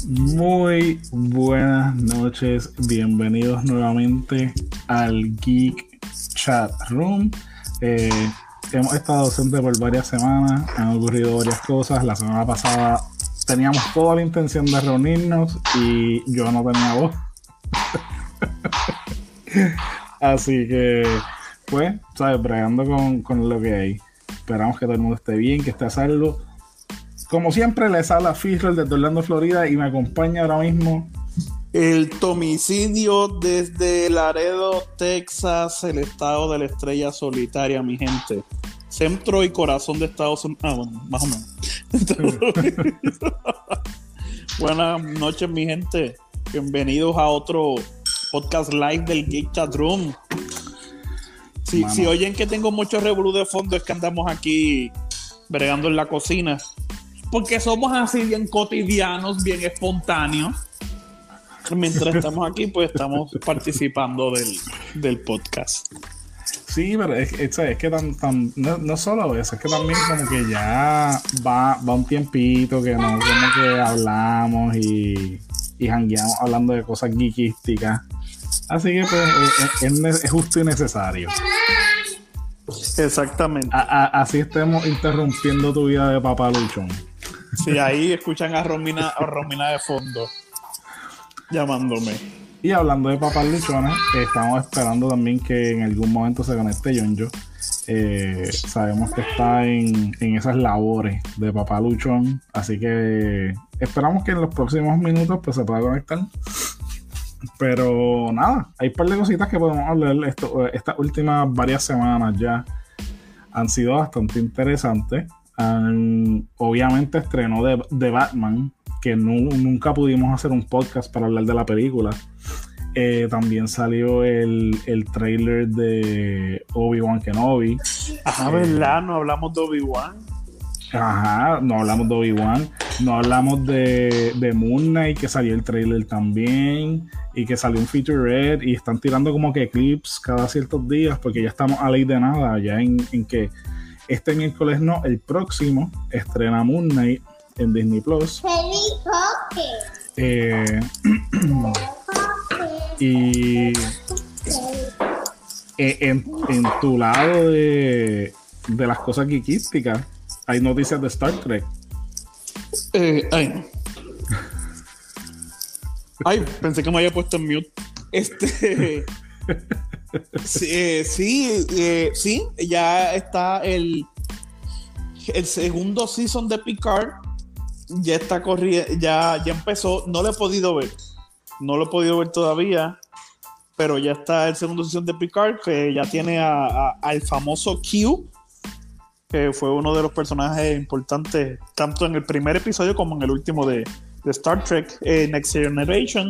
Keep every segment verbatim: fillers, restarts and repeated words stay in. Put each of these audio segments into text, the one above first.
Muy buenas noches, bienvenidos nuevamente al Geek Chat Room. Eh, hemos estado ausentes por varias semanas, han ocurrido varias cosas. La semana pasada teníamos toda la intención de reunirnos y yo no tenía voz. Así que, pues, sabes, bregando con, con lo que hay. Esperamos que todo el mundo esté bien, que esté a salvo. Como siempre, les habla Fisher desde Orlando, Florida, y me acompaña ahora mismo el Tomicidio desde Laredo, Texas, el estado de la estrella solitaria, mi gente. Centro y corazón de Estados Unidos. Ah, bueno, más o menos. Buenas noches, mi gente. Bienvenidos a otro podcast live del Geek Chat Room. Si, si oyen que tengo mucho revolú de fondo, es que andamos aquí bregando en la cocina. Porque somos así bien cotidianos, bien espontáneos. Mientras estamos aquí, pues estamos participando del, del podcast. Sí, pero es, es, es que tan, tan, no, no solo eso, es que también como que ya va, va un tiempito que no como que hablamos y, y jangueamos hablando de cosas geekísticas. Así que pues es, es, es justo y necesario. Exactamente. A, a, así estemos interrumpiendo tu vida de papaluchón. Sí, ahí escuchan a Romina, a Romina de fondo llamándome. Y hablando de papas luchones, eh, estamos esperando también que en algún momento se conecte Yonjo. Eh, sabemos que está en, en esas labores de papá luchón, así que esperamos que en los próximos minutos pues se pueda conectar. Pero nada, hay un par de cositas que podemos hablar. Esto, estas últimas varias semanas ya han sido bastante interesantes. Um, obviamente estrenó de, de Batman, que no, nunca pudimos hacer un podcast para hablar de la película. Eh, también salió el, el trailer de Obi-Wan Kenobi. Ajá, ¿verdad? No hablamos de Obi-Wan. Ajá, no hablamos de Obi-Wan. No hablamos de, de Moon Knight, que salió el trailer también. Y que salió un featurette. Y están tirando como que clips cada ciertos días, porque ya estamos a ley de nada. Ya en, en que este miércoles no, el próximo estrena Moon Knight en Disney Plus. Eh, y en, en tu lado de, de las cosas geekísticas, hay noticias de Star Trek. Eh, ay. ay, pensé que me había puesto en mute. Este. Sí, eh, sí, eh, sí, ya está el, el segundo season de Picard. Ya está corriendo, ya, ya empezó. No lo he podido ver, no lo he podido ver todavía, pero ya está el segundo season de Picard, que ya tiene a, a, al famoso Q, que fue uno de los personajes importantes tanto en el primer episodio como en el último de, de Star Trek, eh, Next Generation.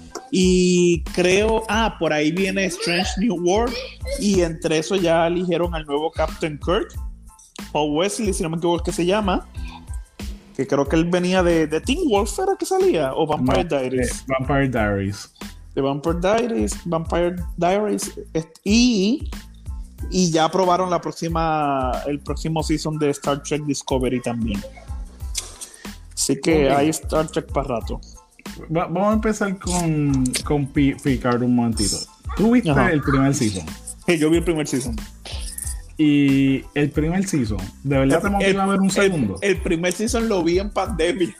Y creo, ah, por ahí viene Strange New World, y entre eso ya eligieron al nuevo Captain Kirk, Paul Wesley, si no me equivoco, que se llama, que creo que él venía de, de Teen Wolf, ¿era que salía? O Vampire no, Diaries. Eh, Vampire Diaries. De Vampire Diaries, Vampire Diaries, y, y ya aprobaron la próxima, el próximo season de Star Trek Discovery también. Así que okay. Hay Star Trek para rato. Va, vamos a empezar con, con P- Picard un momentito. ¿Tú viste Ajá. el primer season? Sí, yo vi el primer season. Y el primer season, ¿de verdad el, te motiva a ver un segundo? El, el primer season lo vi en pandemia.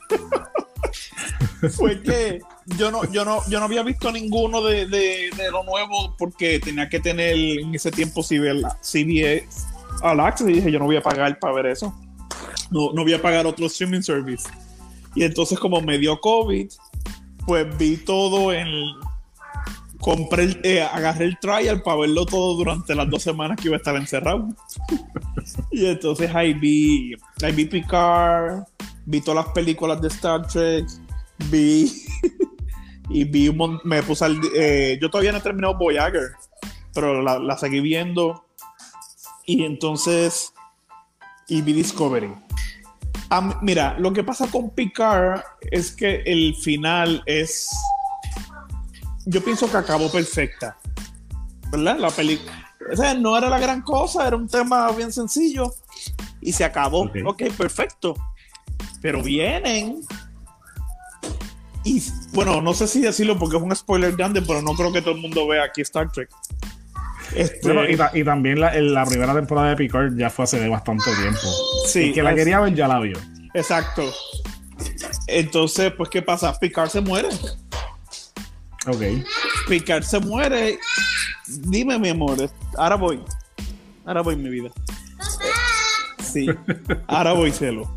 Fue que yo no, yo no, yo no había visto ninguno de, de, de lo nuevo porque tenía que tener en ese tiempo C B S All Access, y dije yo no voy a pagar para ver eso. No, no voy a pagar otro streaming service. Y entonces como me dio COVID, pues vi todo en... Compré el, eh, agarré el trial para verlo todo durante las dos semanas que iba a estar encerrado. Y entonces ahí vi, ahí vi Picard, vi todas las películas de Star Trek, vi y vi un mon- me puse al, eh, yo todavía no he terminado Voyager, pero la, la seguí viendo. Y entonces y vi Discovery. Um, mira, lo que pasa con Picard es que el final es... Yo pienso que acabó perfecta, ¿verdad? La película, o sea, no era la gran cosa, era un tema bien sencillo y se acabó. Ok, okay, perfecto. Pero vienen y bueno, no sé si decirlo porque es un spoiler grande, pero no creo que todo el mundo vea aquí Star Trek. Este... Bueno, y, ta- y también la, la primera temporada de Picard ya fue hace bastante tiempo. Sí, el que la es... quería ver ya la vio. Exacto. Entonces, pues, ¿qué pasa? Picard se muere. Ok. Picard se muere. Dime, mi amor. Ahora voy. Ahora voy, mi vida. Sí. Ahora voy, cielo.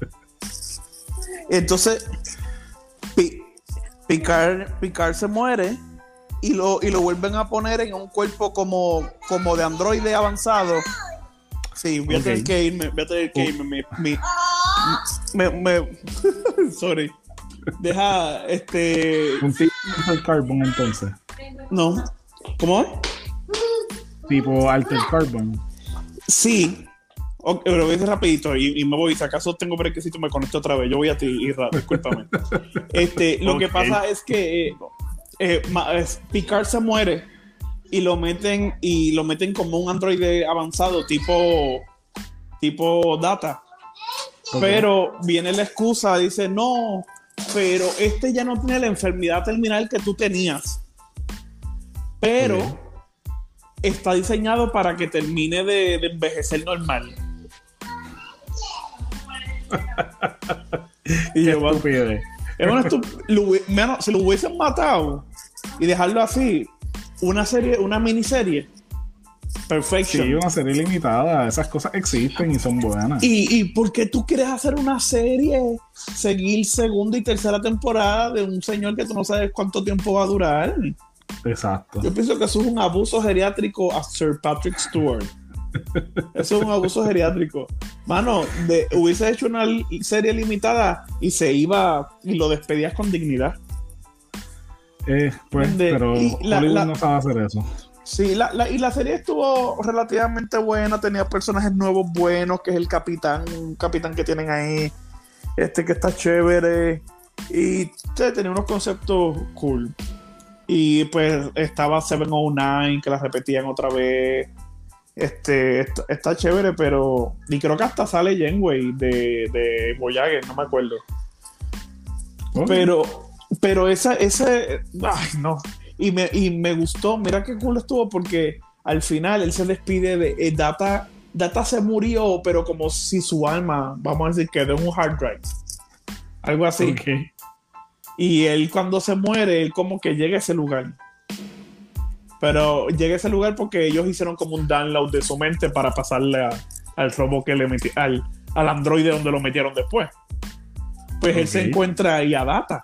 Entonces, P- Picard, Picard se muere y lo, y lo vuelven a poner en un cuerpo como, como de androide avanzado. Sí, voy a Okay. tener que irme. Voy a tener que irme. Mi, mi, me, me, sorry. Deja, este... Un tipo Alter Carbon, entonces. No. ¿Cómo es? Tipo Alter Carbon. Sí. Ok, pero voy a decir rapidito y, y me voy. Si acaso tengo brequecito, me conecto otra vez. Yo voy a ti, Isra, discúlpame. Este, lo Okay. que pasa es que eh, eh, ma- es- Picard se muere y lo meten y lo meten como un androide avanzado tipo tipo Data. Okay. Pero viene la excusa, dice, no, pero este ya no tiene la enfermedad terminal que tú tenías. Pero Okay. está diseñado para que termine de, de envejecer normal. Y Qué yo, estupidez. es una estup- lo hubi- menos, si lo hubiesen matado y dejarlo así, una serie, una miniserie, Perfection. Sí, una serie limitada. Esas cosas existen y son buenas. ¿Y, y por qué tú quieres hacer una serie, seguir segunda y tercera temporada de un señor que tú no sabes cuánto tiempo va a durar? Exacto. Yo pienso que eso es un abuso geriátrico a Sir Patrick Stewart. Eso es un abuso geriátrico. Mano, de, hubiese hecho una li- serie limitada y se iba y lo despedías con dignidad. Eh, pues, De- pero y la- Hollywood la- no sabe hacer eso. Sí, la, la- y la serie estuvo relativamente buena, tenía personajes nuevos buenos, que es el capitán, un capitán que tienen ahí, este que está chévere, y sí, tenía unos conceptos cool. Y pues estaba siete oh nueve, que la repetían otra vez. Este, está, está chévere, pero... Y creo que hasta sale Janeway de, de Voyager, no me acuerdo. Okay. Pero, pero esa, ese, ay, no. Y me, y me gustó, mira qué cool estuvo, porque al final él se despide de eh, Data. Data se murió, pero como si su alma, vamos a decir, quedó en un hard drive. Algo así. Okay. Y él cuando se muere, él como que llega a ese lugar. Pero llega a ese lugar porque ellos hicieron como un download de su mente para pasarle a, al robo que le metí, al, al androide donde lo metieron después. Pues él se Ok. encuentra ahí a Data.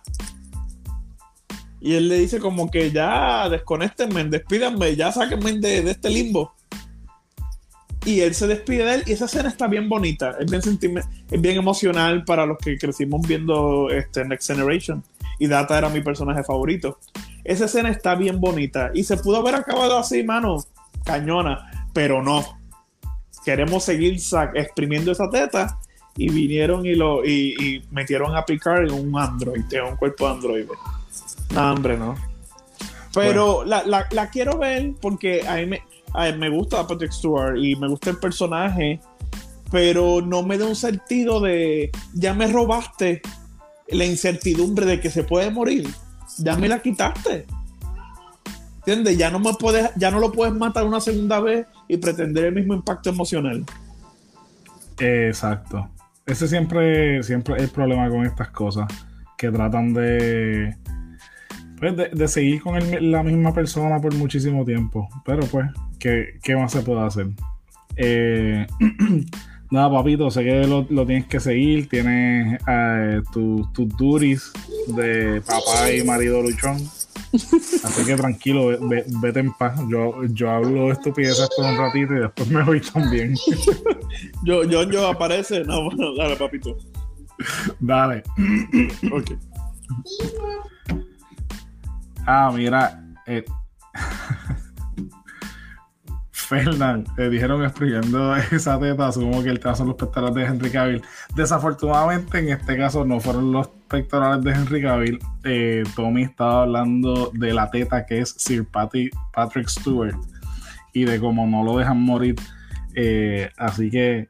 Y él le dice como que ya desconéctenme, despídanme, ya sáquenme de, de este limbo. Y él se despide de él y esa escena está bien bonita, es bien, sentime- es bien emocional para los que crecimos viendo este Next Generation. Y Data era mi personaje favorito. Esa escena está bien bonita y se pudo haber acabado así, mano, cañona, pero no. Queremos seguir sa- exprimiendo esa teta y vinieron y lo y, y metieron a Picard en un android, en un cuerpo de androide. No, hombre, no. Pero bueno, la, la, la quiero ver porque a mí me, a mí me gusta Patrick Stewart y me gusta el personaje, pero no me da un sentido de ya me robaste la incertidumbre de que se puede morir. Ya me la quitaste. ¿Entiendes? Ya no me puedes, ya no lo puedes matar una segunda vez y pretender el mismo impacto emocional. Exacto. Ese siempre, siempre es el problema con estas cosas. Que tratan de, pues, de, de seguir con el- la misma persona por muchísimo tiempo. Pero pues, ¿qué, qué más se puede hacer? Eh, nada, papito, sé que lo, lo tienes que seguir. Tienes eh, tus tus duties de papá y marido luchón. Así que tranquilo, ve- ve- vete en paz. Yo, yo hablo estupideces por un ratito y después me voy también. Yo, yo, yo aparece. No, bueno, dale, papito. Dale. Ok. Ah, mira. Eh, Fernan, eh, dijeron escribiendo esa teta, asumo que el tema son los pectorales de Henry Cavill. Desafortunadamente, en este caso no fueron los pectorales de Henry Cavill. Eh, Tommy estaba hablando de la teta que es Sir Patty, Patrick Stewart y de cómo no lo dejan morir. Eh, así que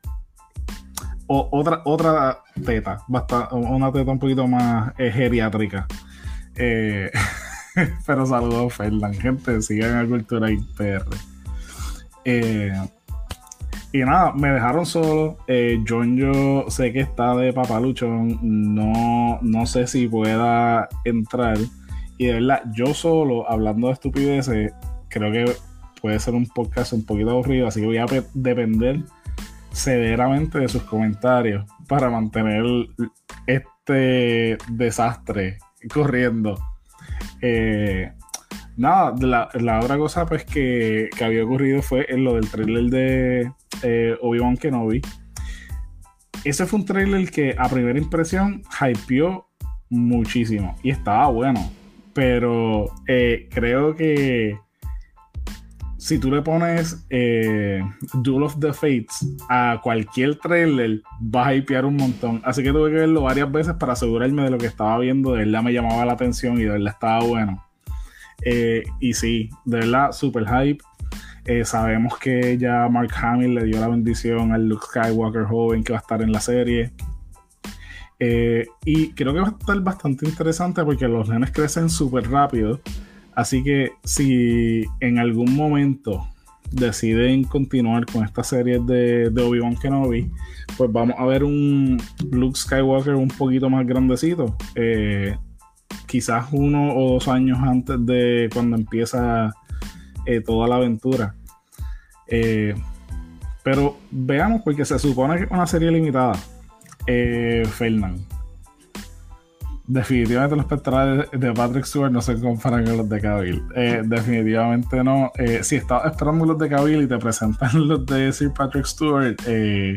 o, otra, otra teta, basta, una teta un poquito más eh, geriátrica. Eh, pero saludos, Fernan. Gente, sigan a Cultura I P R. Eh, y nada, me dejaron solo. Eh, John, yo sé que está de papaluchón. No, no sé si pueda entrar. Y de verdad, yo solo, hablando de estupideces, creo que puede ser un podcast un poquito aburrido. Así que voy a pe- depender severamente de sus comentarios para mantener este desastre corriendo. Eh, nada, la, la otra cosa pues que, que había ocurrido fue en lo del trailer de eh, Obi-Wan Kenobi. Ese fue un trailer que a primera impresión hypeó muchísimo y estaba bueno, pero eh, creo que si tú le pones eh, Duel of the Fates a cualquier trailer, va a hypear un montón. Así que tuve que verlo varias veces para asegurarme de lo que estaba viendo. De verdad me llamaba la atención y de verdad estaba bueno. Eh, y sí, de verdad, super hype. Eh, sabemos que ya Mark Hamill le dio la bendición al Luke Skywalker joven que va a estar en la serie. Eh, y creo que va a estar bastante interesante porque los nenes crecen súper rápido. Así que si en algún momento deciden continuar con esta serie de, de Obi-Wan Kenobi, pues vamos a ver un Luke Skywalker un poquito más grandecito. Eh, quizás uno o dos años antes de cuando empieza eh, toda la aventura. Eh, pero veamos, porque se supone que es una serie limitada. Eh, Fernan. Definitivamente los espectrales de Patrick Stewart no se comparan con los de Cavill. Eh, definitivamente no. Eh, si estabas esperando los de Cavill y te presentan los de Sir Patrick Stewart, eh,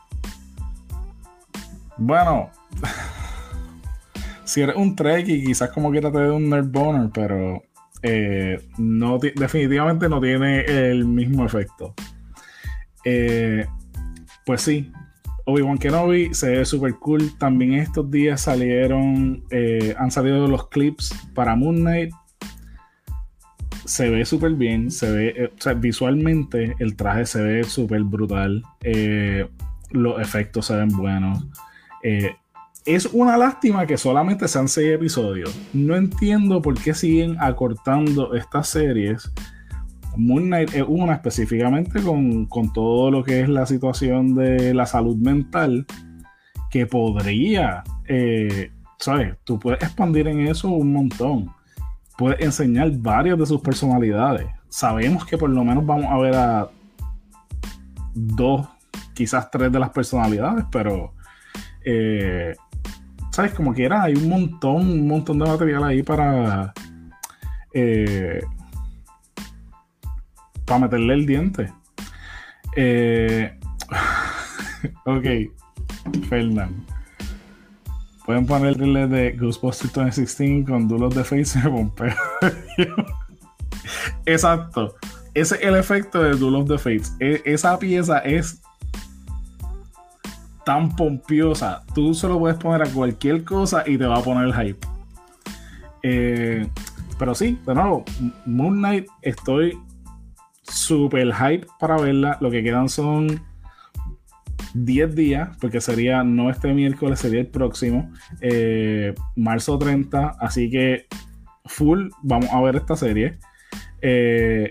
bueno, si eres un Trekkie, quizás como quiera te dé un nerd boner, pero eh, no t- definitivamente no tiene el mismo efecto. Eh, pues sí. Obi-Wan Kenobi se ve súper cool. También estos días salieron, eh, han salido los clips para Moon Knight. Se ve súper bien, se ve, eh, o sea, visualmente el traje se ve súper brutal. Eh, los efectos se ven buenos. Eh, es una lástima que solamente sean seis episodios. No entiendo por qué siguen acortando estas series. Moon Knight es una específicamente con, con todo lo que es la situación de la salud mental, que podría, eh, ¿sabes? Tú puedes expandir en eso un montón. Puedes enseñar varias de sus personalidades. Sabemos que por lo menos vamos a ver a dos, quizás tres de las personalidades, pero eh, ¿sabes? Como quiera, hay un montón, un montón de material ahí para... Eh, para meterle el diente. Eh, ok, Fernan. Pueden ponerle de Ghostbusters veinte dieciséis con Duel of the Fates y me pompeo. Exacto. Ese es el efecto de Duel of the Fates. E- esa pieza es tan pompiosa. Tú solo puedes poner a cualquier cosa y te va a poner el hype. Eh, pero sí, de nuevo, Moon Knight, estoy super hype para verla. Lo que quedan son diez días, porque sería no este miércoles, sería el próximo, eh, marzo treinta. Así que full, vamos a ver esta serie. Eh...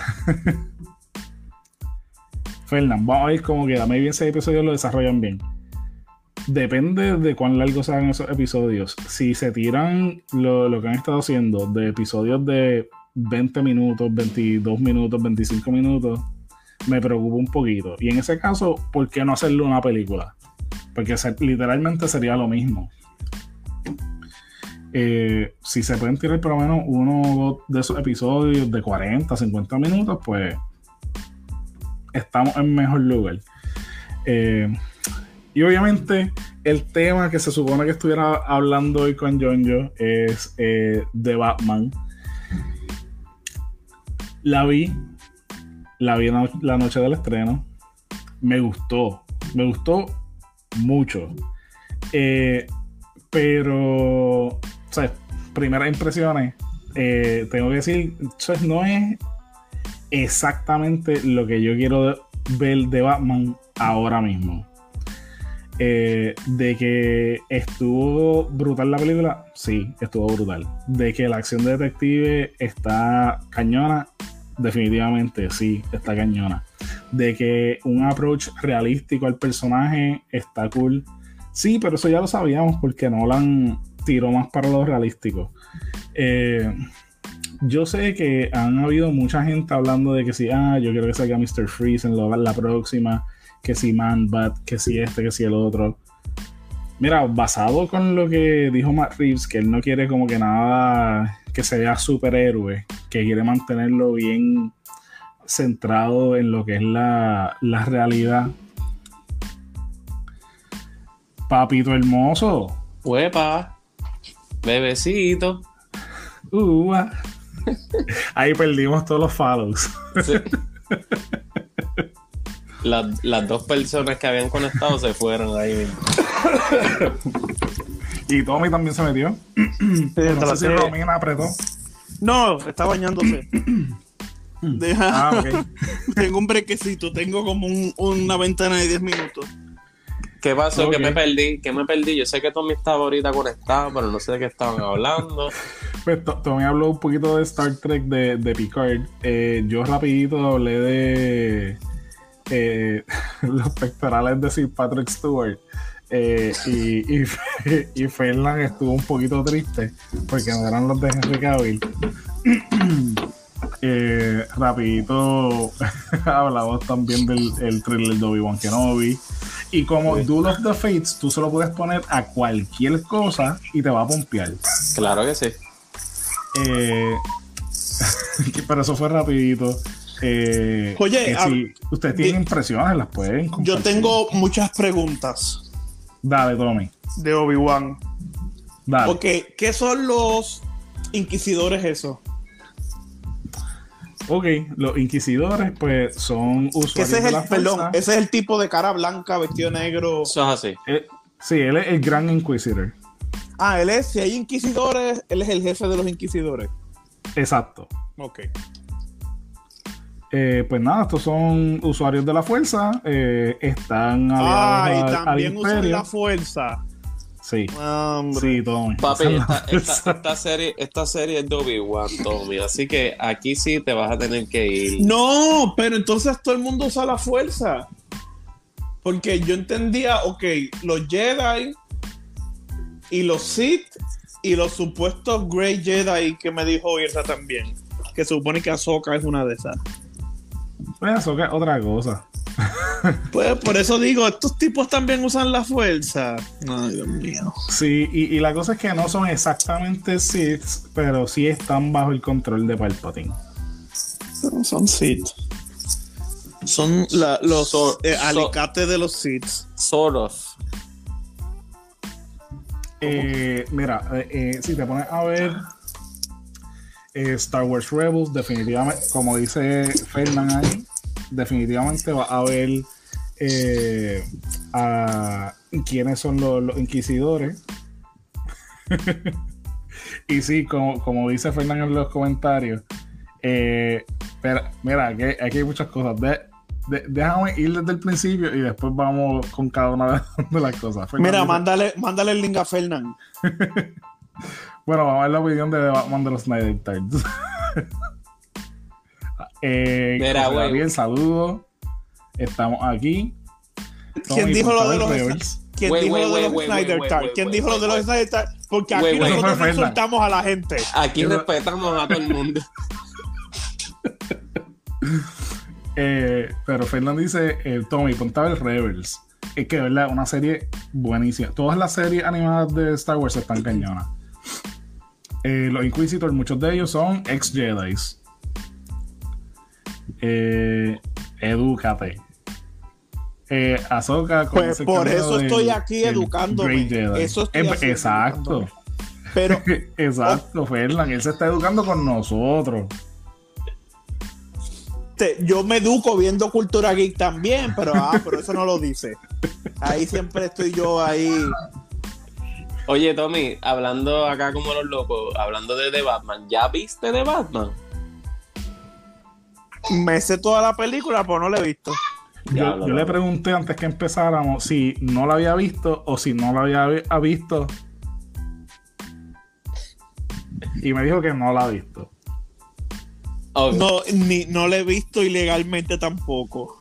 Fernan, vamos a ver cómo queda. Maybe en seis episodios lo desarrollan bien. Depende de cuán largos sean esos episodios. Si se tiran lo, lo que han estado haciendo de episodios de veinte minutos, veintidós minutos, veinticinco minutos, me preocupa un poquito. Y en ese caso, ¿por qué no hacerlo una película? Porque se, literalmente sería lo mismo. Eh, si se pueden tirar por lo menos uno de esos episodios de cuarenta, cincuenta minutos, pues estamos en mejor lugar. Eh, y obviamente el tema que se supone que estuviera hablando hoy con Jonjo es eh, de Batman. La vi, la vi la, la noche del estreno. Me gustó, me gustó mucho. Eh, pero, o sea, primeras impresiones, eh, tengo que decir, o sea, no es exactamente lo que yo quiero ver de Batman ahora mismo. Eh, de que estuvo brutal la película, sí, estuvo brutal. De que la acción de detective está cañona, definitivamente sí, está cañona. De que un approach realístico al personaje está cool, sí, pero eso ya lo sabíamos porque Nolan tiró más para lo realístico. Eh, yo sé que han habido mucha gente hablando de que si, ah, yo quiero que salga mister Freeze en lo, la próxima, que si Man-Bat, que si este, que si el otro. Mira, basado con lo que dijo Matt Reeves, que él no quiere como que nada que se vea superhéroe, que quiere mantenerlo bien centrado en lo que es la, la realidad. Papito hermoso. Huepa, bebecito. Uh, ah. Ahí perdimos todos los follows. Sí. Las, las dos personas que habían conectado se fueron ahí mismo. Y Tommy también se metió. Sí, no sé si Romina apretó. No, está bañándose. Deja. Ah, ok. Tengo un brequecito, tengo como un, una ventana de diez minutos. ¿Qué pasó? Okay. ¿Qué me perdí? ¿Qué me perdí? Yo sé que Tommy estaba ahorita conectado, pero no sé de qué estaban hablando. Pues Tommy habló un poquito de Star Trek de, de Picard. Eh, yo rapidito hablé de eh, los pectorales de Sir Patrick Stewart. Eh, y, y, y Fernan estuvo un poquito triste porque no eran los de Henry Cavill. eh, rapidito hablamos también del el trailer de Obi-Wan Kenobi. Y como sí. Duel of the Fates, tú se lo puedes poner a cualquier cosa y te va a pompear. Claro que sí. Eh, pero eso fue rapidito. Eh, Oye, a, si ustedes tienen de, impresiones, las pueden compartir. Yo tengo muchas preguntas. Dale, Tommy. De Obi-Wan. Dale. Ok, ¿qué son los inquisidores esos? Ok, los inquisidores, pues, son usuarios ese es de el, la fuerza. Perdón, ese es el tipo de cara blanca, vestido negro. Eso es así. Eh, sí, él es el Gran Inquisitor. Ah, él es, si hay inquisidores, él es el jefe de los inquisidores. Exacto. Ok. Eh, pues nada, estos son usuarios de la fuerza. Eh, están aliados ah, y al, también al usan la fuerza. Sí. Hombre. Sí, Tommy. Papi, esta, esta, esta, serie, esta serie es de Obi-Wan, Tommy. Así que aquí sí te vas a tener que ir. No, pero entonces todo el mundo usa la fuerza. Porque yo entendía, ok, los Jedi y los Sith y los supuestos Grey Jedi que me dijo Irsa también. Que se supone que Ahsoka es una de esas. Pues Ahsoka es otra cosa. Pues por eso digo, estos tipos también usan la fuerza. Ay, Dios mío. Sí, y, y la cosa es que no son exactamente Sith, pero sí están bajo el control de Palpatine. No son Sith. Son la, los so, eh, so, alicates de los Sith. Soros. Eh, mira, eh, eh, si te pones a ver eh, Star Wars Rebels, definitivamente, como dice Fernan ahí, definitivamente va a ver eh, a quiénes son los, los inquisidores. Y sí, como, como dice Fernan en los comentarios, eh, pero, mira, aquí, aquí hay muchas cosas. De, de, déjame ir desde el principio y después vamos con cada una de las cosas. Fernan Mira, dice, mándale, mándale el link a Fernan. Bueno, vamos a ver la opinión de Batman de los Snyder Times. eh, Mira, güey. Bien, saludos. Estamos aquí. ¿Quién Tommy, dijo lo de los Snyder ¿Quién dijo lo de los Snyder Times? ¿Quién dijo lo de los Snyder Times? Porque aquí wey, wey, nosotros wey, insultamos a la gente. Aquí Yo... respetamos a todo el mundo. eh, pero Fernando dice, eh, Tommy, ponte a ver Rebels. Es que, ¿verdad? Una serie buenísima. Todas las series animadas de Star Wars están cañonas. Eh, los Inquisitors, muchos de ellos son ex-Jedis. Eh, edúcate. Eh, Ahsoka, con pues por eso del, estoy aquí educándome. Eso estoy eh, exacto. Pero, exacto, Fernan, él se está educando con nosotros. Te, yo me educo viendo Cultura Geek también, pero ah, pero eso no lo dice. Ahí siempre estoy yo ahí. Oye, Tommy, hablando acá como los locos, hablando de The Batman, ¿ya viste The Batman? Me sé toda la película, pero no la he visto. yo, yo le pregunté antes que empezáramos si no la había visto o si no la había vi- ha visto. Y me dijo que no la ha visto. Okay. No, ni, no la he visto ilegalmente tampoco.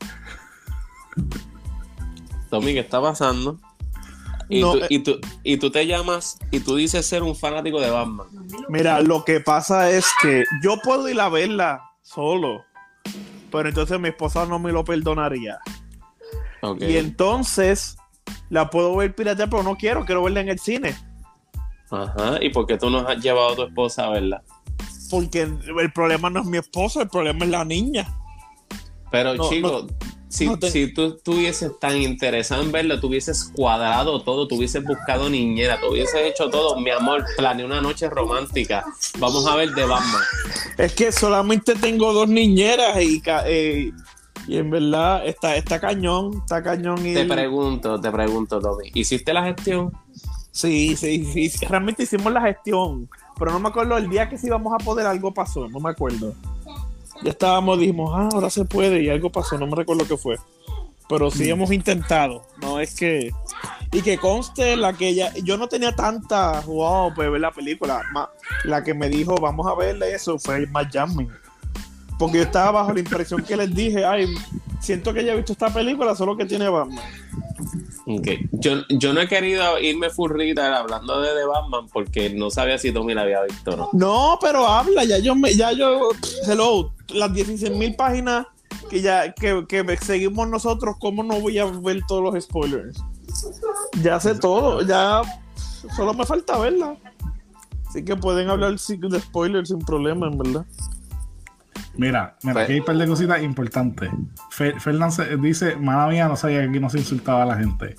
Tommy, ¿qué está pasando? Y, No, tú, eh, y, tú, y tú te llamas y tú dices ser un fanático de Batman. Mira, lo que pasa es que yo puedo ir a verla solo, pero entonces mi esposa no me lo perdonaría. Okay. Y entonces la puedo ver pirata, pero no quiero, quiero verla en el cine. Ajá, ¿y por qué tú no has llevado a tu esposa a verla? Porque el problema no es mi esposa, el problema es la niña. Pero No, chico, no, si, no te... si tú estuvieses tan interesado en verlo, tú hubieses cuadrado todo, tú hubieses buscado niñera, tú hubieses hecho todo, mi amor, planeé una noche romántica, vamos a ver de Batman. Es que solamente tengo dos niñeras y, ca- eh, y en verdad está, está cañón, está cañón. Y Te pregunto, te pregunto, Tommy, ¿hiciste la gestión? Sí, sí, sí, sí, realmente hicimos la gestión, pero no me acuerdo el día que sí íbamos a poder, algo pasó, no me acuerdo. Ya estábamos, dijimos, ah, ahora se puede y algo pasó, no me recuerdo qué fue. Pero sí hemos intentado, no es que... Y que conste la que ella... Yo no tenía tanta, wow, pues ver la película. Ma- la que me dijo, vamos a verle eso, fue Matt Jasmine. Porque yo estaba bajo la impresión que les dije, ay, siento que ella ha visto esta película, solo que tiene Batman. Okay. Yo, yo no he querido irme full retard hablando de The Batman porque no sabía si Tommy la había visto o no. No, pero habla, ya yo me, ya yo, hello, las dieciséis mil páginas que ya, que, que seguimos nosotros, ¿cómo no voy a ver todos los spoilers? Ya sé todo, ya solo me falta verla. Así que pueden hablar de spoilers sin problema, en verdad. Mira, mira, aquí hay un par de cositas importantes. Fer- Fernández dice, madre mía, no sabía que aquí no se insultaba a la gente.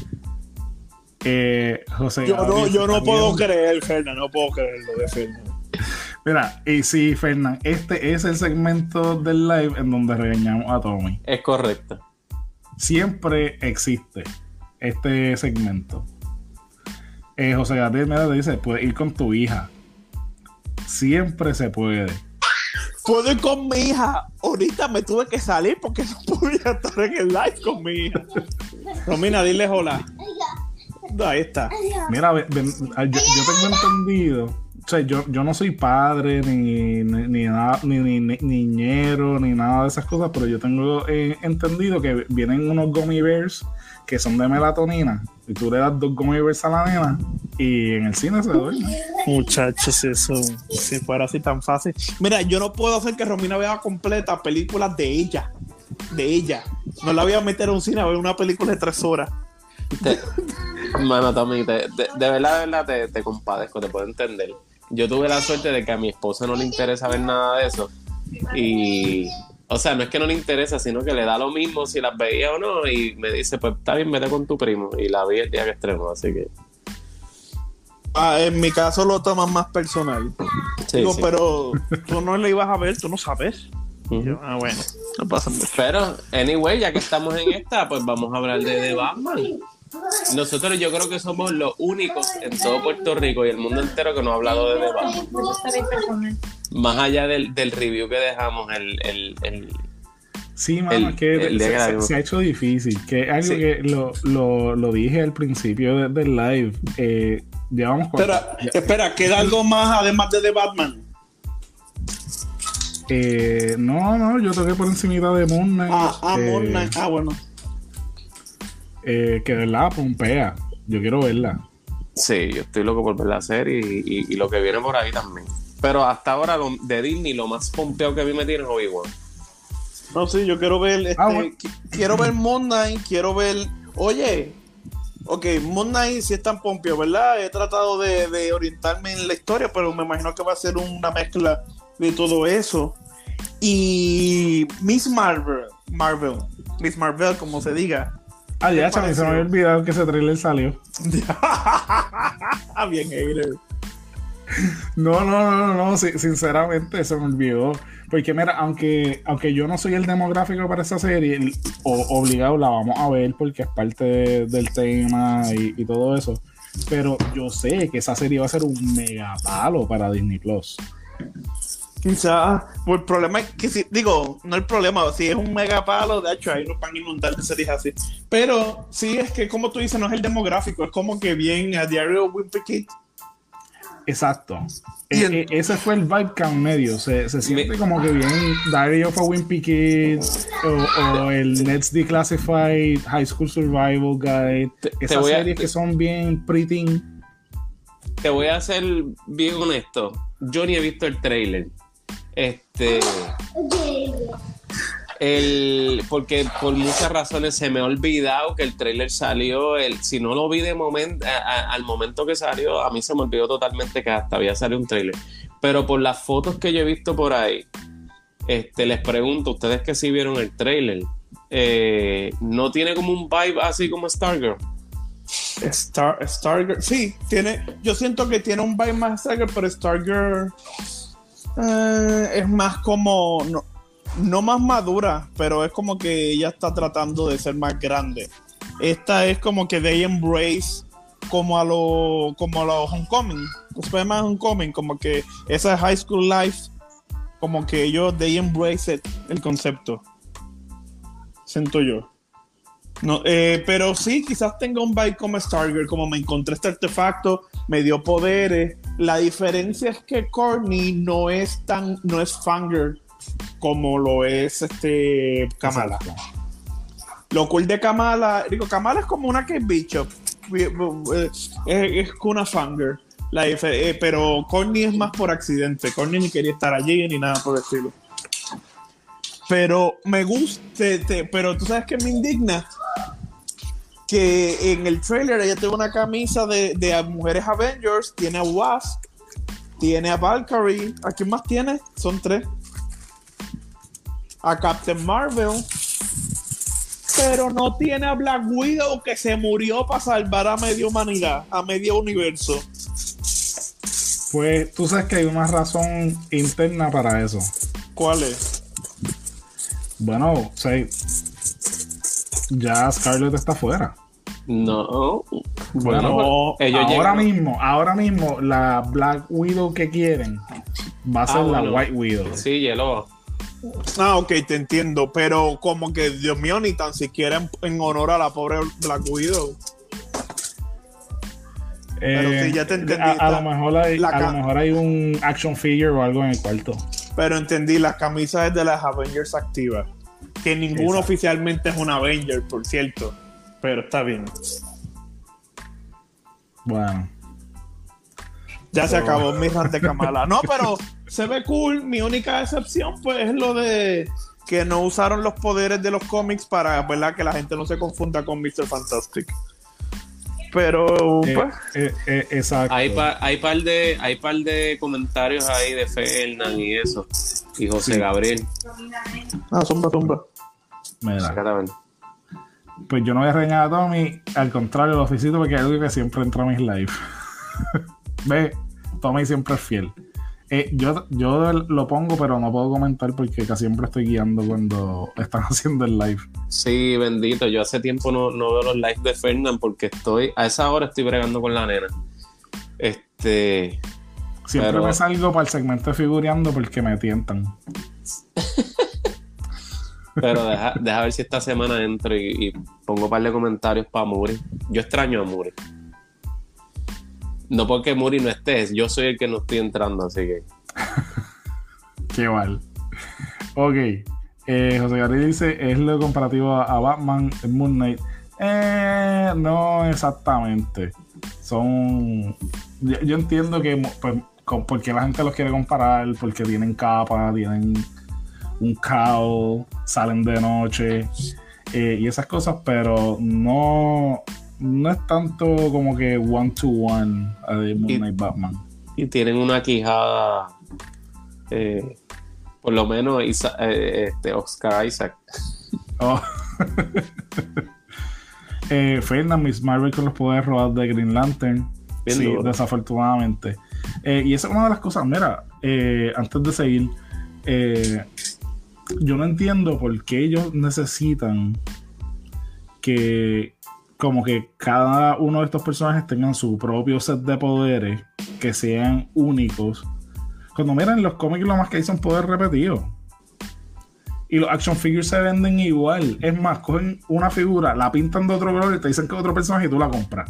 Eh, José Yo no, Gabriel, yo no también. puedo creer, Fernan, no puedo creerlo de Fernan. Mira, y sí, Fernán, este es el segmento del live en donde regañamos a Tommy. Es correcto. Siempre existe este segmento. Eh, José Gabriel me dice, puedes ir con tu hija. Siempre se puede. Puedo ir con mi hija. Ahorita me tuve que salir porque no podía estar en el live con mi hija. Romina, dile hola. Ahí está. Mira, ven, ven, yo, yo tengo entendido, o sea, yo, yo no soy padre, ni, ni, ni, nada, ni, ni, ni niñero, ni nada de esas cosas, pero yo tengo eh, entendido que vienen unos gummy bears que son de melatonina, y tú le das dos gummy bears a la nena, y en el cine se duerme. Muchachos, eso, si fuera así tan fácil. Mira, yo no puedo hacer que Romina vea completa películas de ella. De ella. No la voy a meter a un cine a ver una película de tres horas. Te, Mano, Tommy, te, de, de verdad, de verdad te, te compadezco, te puedo entender. Yo tuve la suerte de que a mi esposa no le interesa ver nada de eso. Y, o sea, no es que no le interesa, sino que le da lo mismo si las veía o no. Y me dice, pues está bien, vete con tu primo. Y la vi el día que estrenó, así que... Ah, en mi caso lo toman más personal. Sí, Digo, sí. pero tú no le ibas a ver, tú no sabes. Uh-huh. Yo, ah, bueno, no pasa nada. Pero, anyway, ya que estamos en esta, pues vamos a hablar de, de Batman. Nosotros yo creo que somos los únicos en todo Puerto Rico y el mundo entero que no ha hablado de The Batman. Más allá del, del review que dejamos, el... el, el Sí, mano, El- es que el se, día que la se- vimos. se ha hecho difícil. Que es algo Sí. que lo, lo, lo dije al principio de- del live. Eh, llevamos cuatro- Espera, espera, ¿queda algo más además de The Batman? Eh, no, no, yo toqué por encimita de Moon Knight. Ah, ah, eh, Moon Knight. Ah, bueno. eh, que de verdad pompea. Yo quiero verla. Sí, yo estoy loco por ver la serie y, y, y lo que viene por ahí también. Pero hasta ahora lo, de Disney lo más pompeado que a mí me tiene es Obi-Wan. No, sí, yo quiero ver, este, Ah, bueno. qui- quiero ver Moon Knight, quiero ver, oye, ok, Moon Knight sí es tan pompio, ¿verdad? He tratado de, de orientarme en la historia, pero me imagino que va a ser una mezcla de todo eso. Y Miss Marvel, Marvel, Miss Marvel, como se diga. Ah, ya, ¿Qué chaval, se me había pareció? olvidado que ese trailer salió. Bien, hater. No, no, no, no, no, sí, sinceramente se me olvidó. Porque mira, aunque, aunque yo no soy el demográfico para esa serie, el- o- obligado la vamos a ver porque es parte de- del tema y, y todo eso. Pero yo sé que esa serie va a ser un mega palo para Disney Plus. Quizás, pues el problema es que si, digo, no el problema, si es un mega palo, de hecho ahí nos van a inundar de series así. Pero sí es que, como tú dices, no es el demográfico, es como que bien a Diario de Wimpy Kid. Exacto. E- e- ese fue el vibe que en medio. Se, se siente Me- como que bien Diary of a Wimpy Kid o, o el Let's Declassified High School Survival Guide. Te- te Esas voy a- series que son bien pretty. Te voy a ser bien honesto. Yo ni he visto el trailer. Este. El, porque por muchas razones se me ha olvidado que el trailer salió. El, si no lo vi de momento, a- a- al momento que salió, a mí se me olvidó totalmente que hasta había salido un trailer. Pero por las fotos que yo he visto por ahí, este, les pregunto, ustedes que sí vieron el trailer, eh, ¿no tiene como un vibe así como Stargirl? Star, Stargirl, sí, tiene, yo siento que tiene un vibe más Stargirl, pero Stargirl eh, es más como, no, no más madura, pero es como que ella está tratando de ser más grande. Esta es como que they embrace como a lo como a los Homecoming, después más Homecoming, como que esa high school life, como que ellos they embrace it, el concepto. Siento yo. No, eh, pero sí, quizás tenga un vibe como Stargirl, como me encontré este artefacto, me dio poderes. La diferencia es que Courtney no es tan, no es fangirl como lo es este Kamala. Exacto. Lo cool de Kamala, digo, Kamala es como una Kate Bishop, es, es una fangirl. La difer- eh, pero Courtney es más por accidente. Courtney ni quería estar allí ni nada por el estilo. Pero me gusta, te- te- pero tú sabes que me indigna que en el trailer ella tiene una camisa de, de mujeres Avengers, tiene a Wasp, tiene a Valkyrie, ¿a quién más tiene? Son tres. A Captain Marvel, pero no tiene a Black Widow, que se murió para salvar a media humanidad, a medio universo. Pues tú sabes que hay una razón interna para eso. ¿Cuál es? Bueno, o sea, ya Scarlett está fuera. No. Bueno, Bueno, ellos ahora llegaron- mismo, ahora mismo, la Black Widow que quieren va a ser Ah, la bueno. White Widow. Sí, Yellow. Ah, ok, te entiendo, pero como que, Dios mío, ni tan siquiera en, en honor a la pobre Black Widow. Pero Eh, sí, ya te entendí. A, a lo mejor hay, La a ca- lo mejor hay un action figure o algo en el cuarto. Pero entendí, las camisas es de las Avengers activas. Que ninguno Exacto. oficialmente es un Avenger, por cierto. Pero está bien. Bueno, Ya se Oh. acabó mi rant de Kamala. No, pero se ve cool. Mi única excepción, pues, es lo de que no usaron los poderes de los cómics para, ¿verdad? Que la gente no se confunda con mister Fantastic. Pero, eh, pues, eh, eh, exacto. Hay par, hay par de hay par de comentarios ahí de Fernan y eso. Y José Sí. Gabriel. ah, zumba, zumba. Mira, Sácate a ver. pues yo no voy a reñir a Tommy, al contrario, lo felicito porque es algo que siempre entra a mis live. Ve, Tommy siempre es fiel. Eh, yo, yo lo pongo, pero no puedo comentar porque casi siempre estoy guiando cuando están haciendo el live. Sí, bendito. Yo hace tiempo no, no veo los lives de Fernan porque estoy, a esa hora estoy bregando con la nena. Este. Siempre Pero- me salgo para el segmento de figureando porque me tientan. Pero deja, deja ver si esta semana entro y, y pongo un par de comentarios para Muri. Yo extraño a Muri. No porque Muri no esté, yo soy el que no estoy entrando, así que. Qué mal. Ok. Eh, José Gabriel dice: es lo comparativo a, a Batman en Moon Knight. Eh, no exactamente. Son. Yo, yo entiendo que pues, con, porque la gente los quiere comparar, porque tienen capa, tienen un cowl, salen de noche eh, y esas cosas, pero no. No es tanto como que one to one a de Moon Y- Knight Batman. Y tienen una quijada. eh, por lo menos Isa- eh, este, Oscar Isaac. Oh. eh, Fernan, Miss Marvel con los poderes robados de Green Lantern. Bien sí, duro. desafortunadamente. Eh, y esa es una de las cosas. Mira, eh, antes de seguir, eh, yo no entiendo por qué ellos necesitan que, como que cada uno de estos personajes tengan su propio set de poderes que sean únicos. Cuando miran los cómics, lo más que hay son poderes repetidos. Y los action figures se venden igual. Es más, cogen una figura, la pintan de otro color y te dicen que es otro personaje y tú la compras.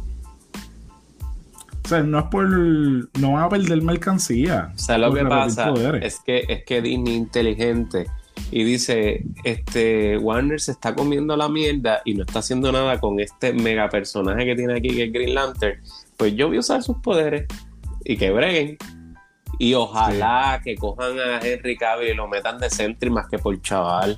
O sea, no es por... No van a perder mercancía. O sea, lo que pasa es que, es que Disney inteligente y dice, este, Warner se está comiendo la mierda y no está haciendo nada con este mega personaje que tiene aquí, que es Green Lantern. Pues yo voy a usar sus poderes y que breguen. Y ojalá sí. que cojan a Henry Cavill y lo metan de Sentry más que por chaval.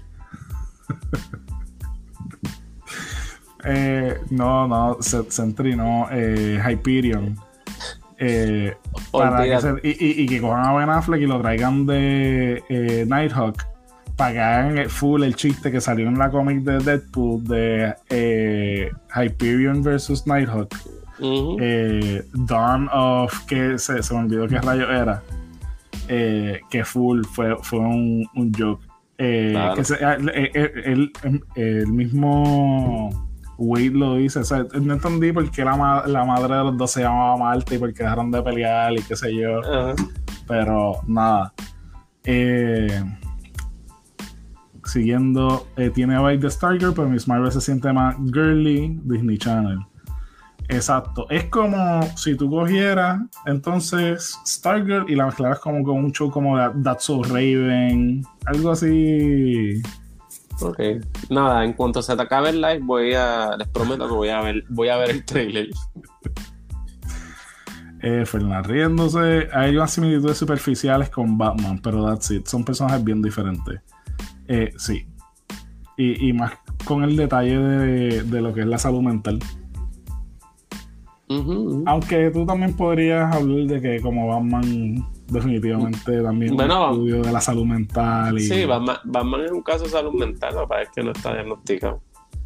eh, no, no, Sentry no, eh, Hyperion. Eh, para que se, y, y, y que cojan a Ben Affleck y lo traigan de eh, Nighthawk para que hagan full el chiste que salió en la cómic de Deadpool de eh, Hyperion versus Nighthawk. Uh-huh. eh, Dawn of que se, se me olvidó qué rayo era, eh, que full fue, fue un, un joke, eh, claro. que se, el, el, el, el mismo Wade lo dice, o sea, no entendí por qué la, la madre de los dos se llamaba Marta y por qué dejaron de pelear y qué sé yo, uh-huh. pero nada. eh, siguiendo, eh, tiene Vibe de Stargirl, pero Miss Marvel se siente más girly, Disney Channel. Exacto, es como si tú cogieras entonces Stargirl y la mezclaras como con un show como That's So Raven, algo así. Ok, nada, en cuanto se te acabe el live voy a, les prometo que voy a ver, voy a ver el trailer. eh, Fernan riéndose, hay unas similitudes superficiales con Batman, pero that's it, son personajes bien diferentes. Eh, sí, y, y más con el detalle de, de lo que es la salud mental. Uh-huh, uh-huh. Aunque tú también podrías hablar de que como Batman definitivamente también bueno, un estudio de la salud mental y... Sí, Batman, Batman es un caso de salud mental, lo que pasa es que no está diagnosticado.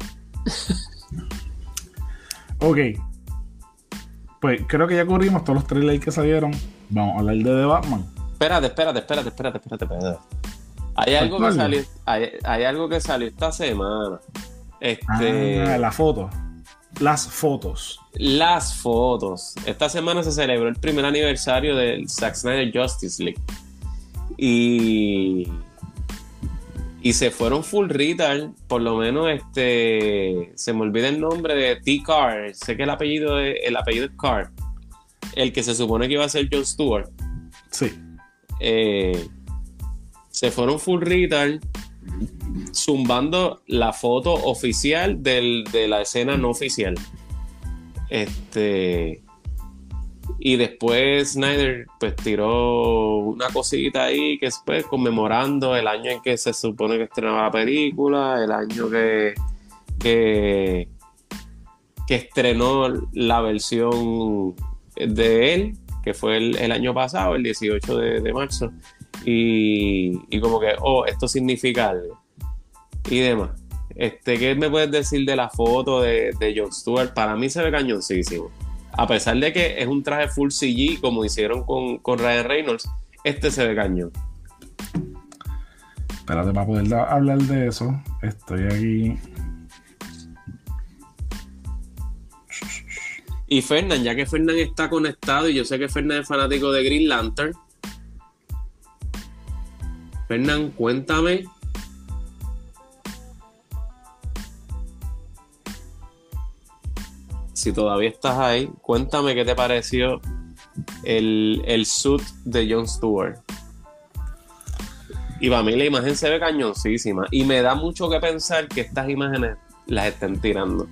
Ok, pues creo que ya cubrimos todos los trailers que salieron. Vamos a hablar de The Batman. Espérate, espérate, espérate, espérate, espérate, espérate. Hay algo que salió, hay, hay algo que salió esta semana. Este... Ah, la foto. Las fotos. Las fotos. Esta semana se celebró el primer aniversario del Zack Snyder Justice League. Y. Y se fueron full retard. Por lo menos este. Se me olvida el nombre de T. Carr. Sé que el apellido es, el apellido es Carr. El que se supone que iba a ser Jon Stewart. Sí. Eh, se fueron full retard. Zumbando la foto oficial del, de la escena no oficial. Este. Y después Snyder pues tiró una cosita ahí que es pues conmemorando el año en que se supone que estrenaba la película, el año que que, que estrenó la versión de él, que fue el, el año pasado, el dieciocho de, de marzo. Y, y como que, oh, esto significa algo. Y demás. Este, ¿qué me puedes decir de la foto de, de Jon Stewart? Para mí se ve cañoncísimo. A pesar de que es un traje full C G, como hicieron con, con Ryan Reynolds, este se ve cañón. Espérate, para poder da- hablar de eso, estoy aquí. Y Fernan, ya que Fernan está conectado, y yo sé que Fernan es fanático de Green Lantern. Fernan, cuéntame. Si todavía estás ahí, cuéntame qué te pareció el, el suit de Jon Stewart. Y para mí la imagen se ve cañoncísima. Y me da mucho que pensar que estas imágenes las estén tirando.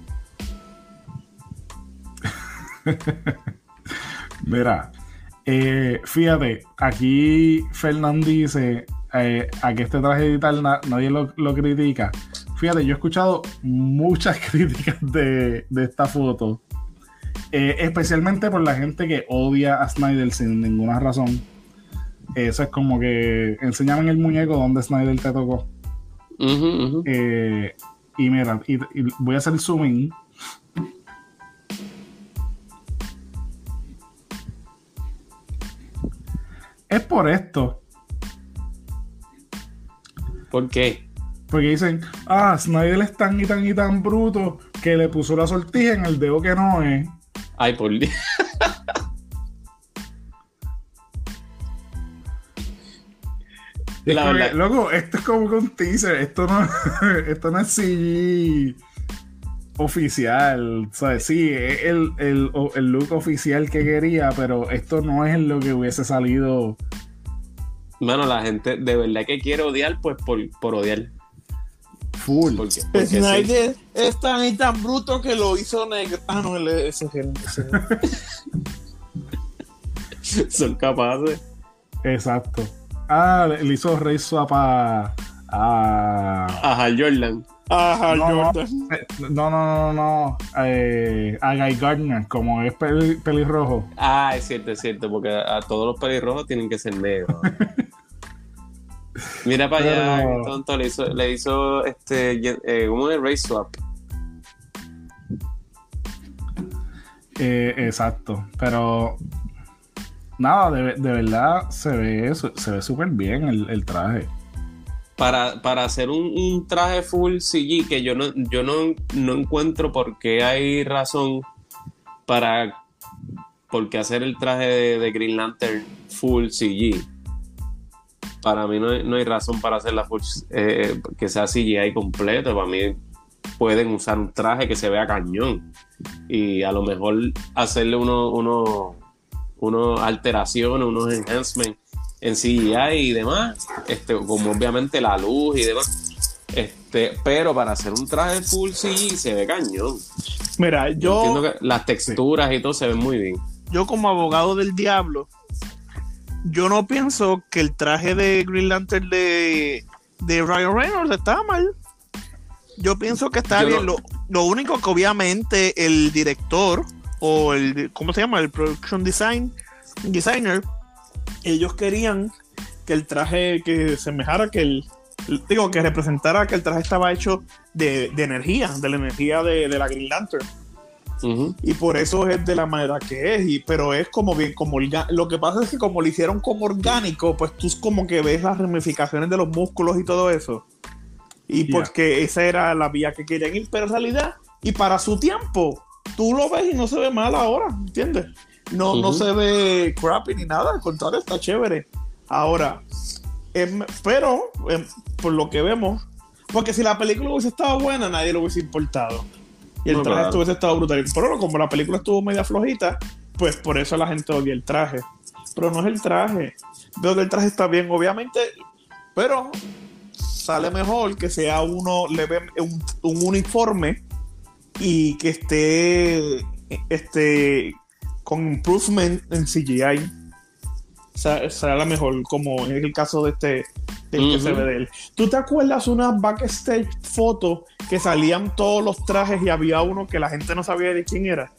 Mira, eh, fíjate, aquí Fernan dice eh, a que este traje digital na- nadie lo, lo critica. Fíjate, yo he escuchado muchas críticas de, de esta foto, eh, especialmente por la gente que odia a Snyder sin ninguna razón. Eso es como que enséñame en el muñeco donde Snyder te tocó. Uh-huh, uh-huh. Eh, y mira, y, y voy a hacer el zoom in. Es por esto. ¿Por qué? Porque dicen, ah, Snyder es tan y tan y tan bruto que le puso la sortija en el dedo que no es. Ay, por Dios. Es La como verdad. que, loco, esto es como que un teaser. Esto no, esto no es C G oficial. ¿Sabes? Sí, es el, el, el look oficial que quería, pero esto no es lo que hubiese salido. Mano, la gente de verdad que quiere odiar, pues por, por odiar. Full. Porque, porque sí. Snyder es tan y tan bruto que lo hizo negro. Ah, no, él es ese género. Son capaces. Exacto. Ah, le, le hizo Ray Swap a. a A Hal Jordan. Ajá, no, no, Jordan. eh, no, no, no, no. Eh, a Guy Gardner, como es peli, pelirrojo. Ah, es cierto, es cierto, porque a, a todos los pelirrojos tienen que ser negros. Mira para Pero- allá, qué tonto, le hizo, le hizo este, eh, ¿cómo es? Ray Swap. Eh, exacto. Pero. Nada, de, de verdad se ve su- se ve súper bien el, el traje. Para, para hacer un, un traje full C G, que yo no, yo no, no encuentro por qué hay razón para por qué hacer el traje de, de Green Lantern full C G. Para mí no hay, no hay razón para hacer la full, eh, que sea C G I completo. Para mí pueden usar un traje que se vea cañón y a lo mejor hacerle uno, uno, unos alteraciones, unos enhancements en C G I y demás, este, como obviamente la luz y demás, este, pero para hacer un traje full C G se ve cañón. Mira, Yo entiendo yo, que las texturas y todo se ven muy bien. yo como abogado del diablo, yo no pienso que el traje de Green Lantern de, de Ryan Reynolds estaba mal. Yo pienso que está Yo bien. no- Lo, lo único que obviamente el director o el, ¿cómo se llama? El production design designer, ellos querían que el traje que semejara que el digo que representara que el traje estaba hecho de, de energía, de la energía de, de la Green Lantern. Uh-huh. Y por eso es de la manera que es, y, pero es como bien, como orga- lo que pasa es que como lo hicieron como orgánico, pues tú como que ves las ramificaciones de los músculos y todo eso. Y Yeah. porque esa era la vía que querían ir, pero en realidad, y para su tiempo, tú lo ves y no se ve mal ahora, ¿entiendes? No, no Ujú. se ve crappy ni nada, al contrario, está chévere. Ahora, em, pero em, por lo que vemos, porque si la película hubiese estado buena, nadie lo hubiese importado. Y el No, traje claro. hubiese estado brutal. Pero como la película estuvo media flojita, pues por eso la gente odia el traje. Pero no es el traje. Veo que el traje está bien, obviamente, pero sale mejor que sea uno leve, un, un uniforme y que esté este con improvement en C G I. O sea, será la mejor, como en el caso de este del que Ujú. se ve de él. ¿Tú te acuerdas unas backstage fotos que salían todos los trajes y había uno que la gente no sabía de quién era?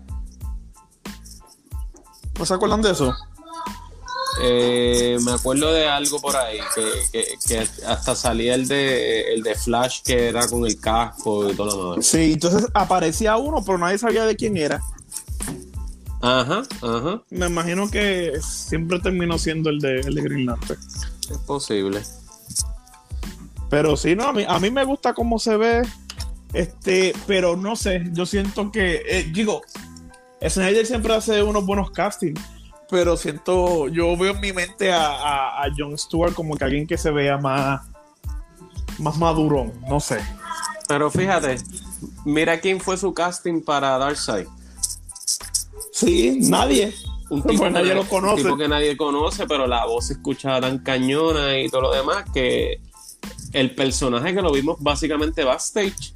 ¿No se acuerdan de eso? Eh, me acuerdo de algo por ahí que, que, que hasta salía el de el de Flash que era con el casco y toda la madre. Sí, entonces aparecía uno, pero nadie sabía de quién era. Ajá, ajá, Me imagino que siempre terminó siendo el de, el de Green Lantern. es posible. Pero sí, no, a mí, a mí me gusta cómo se ve. Este, pero no sé, yo siento que, eh, digo, Snyder siempre hace unos buenos castings, pero siento, yo veo en mi mente a, a, a Jon Stewart como que alguien que se vea más, más madurón, no sé. Pero fíjate, mira quién fue su casting para Darkseid. Sí, nadie. Un Pues tipo, nadie que, lo conoce. un tipo que nadie conoce, pero la voz se escuchaba tan cañona y todo lo demás que el personaje que lo vimos básicamente backstage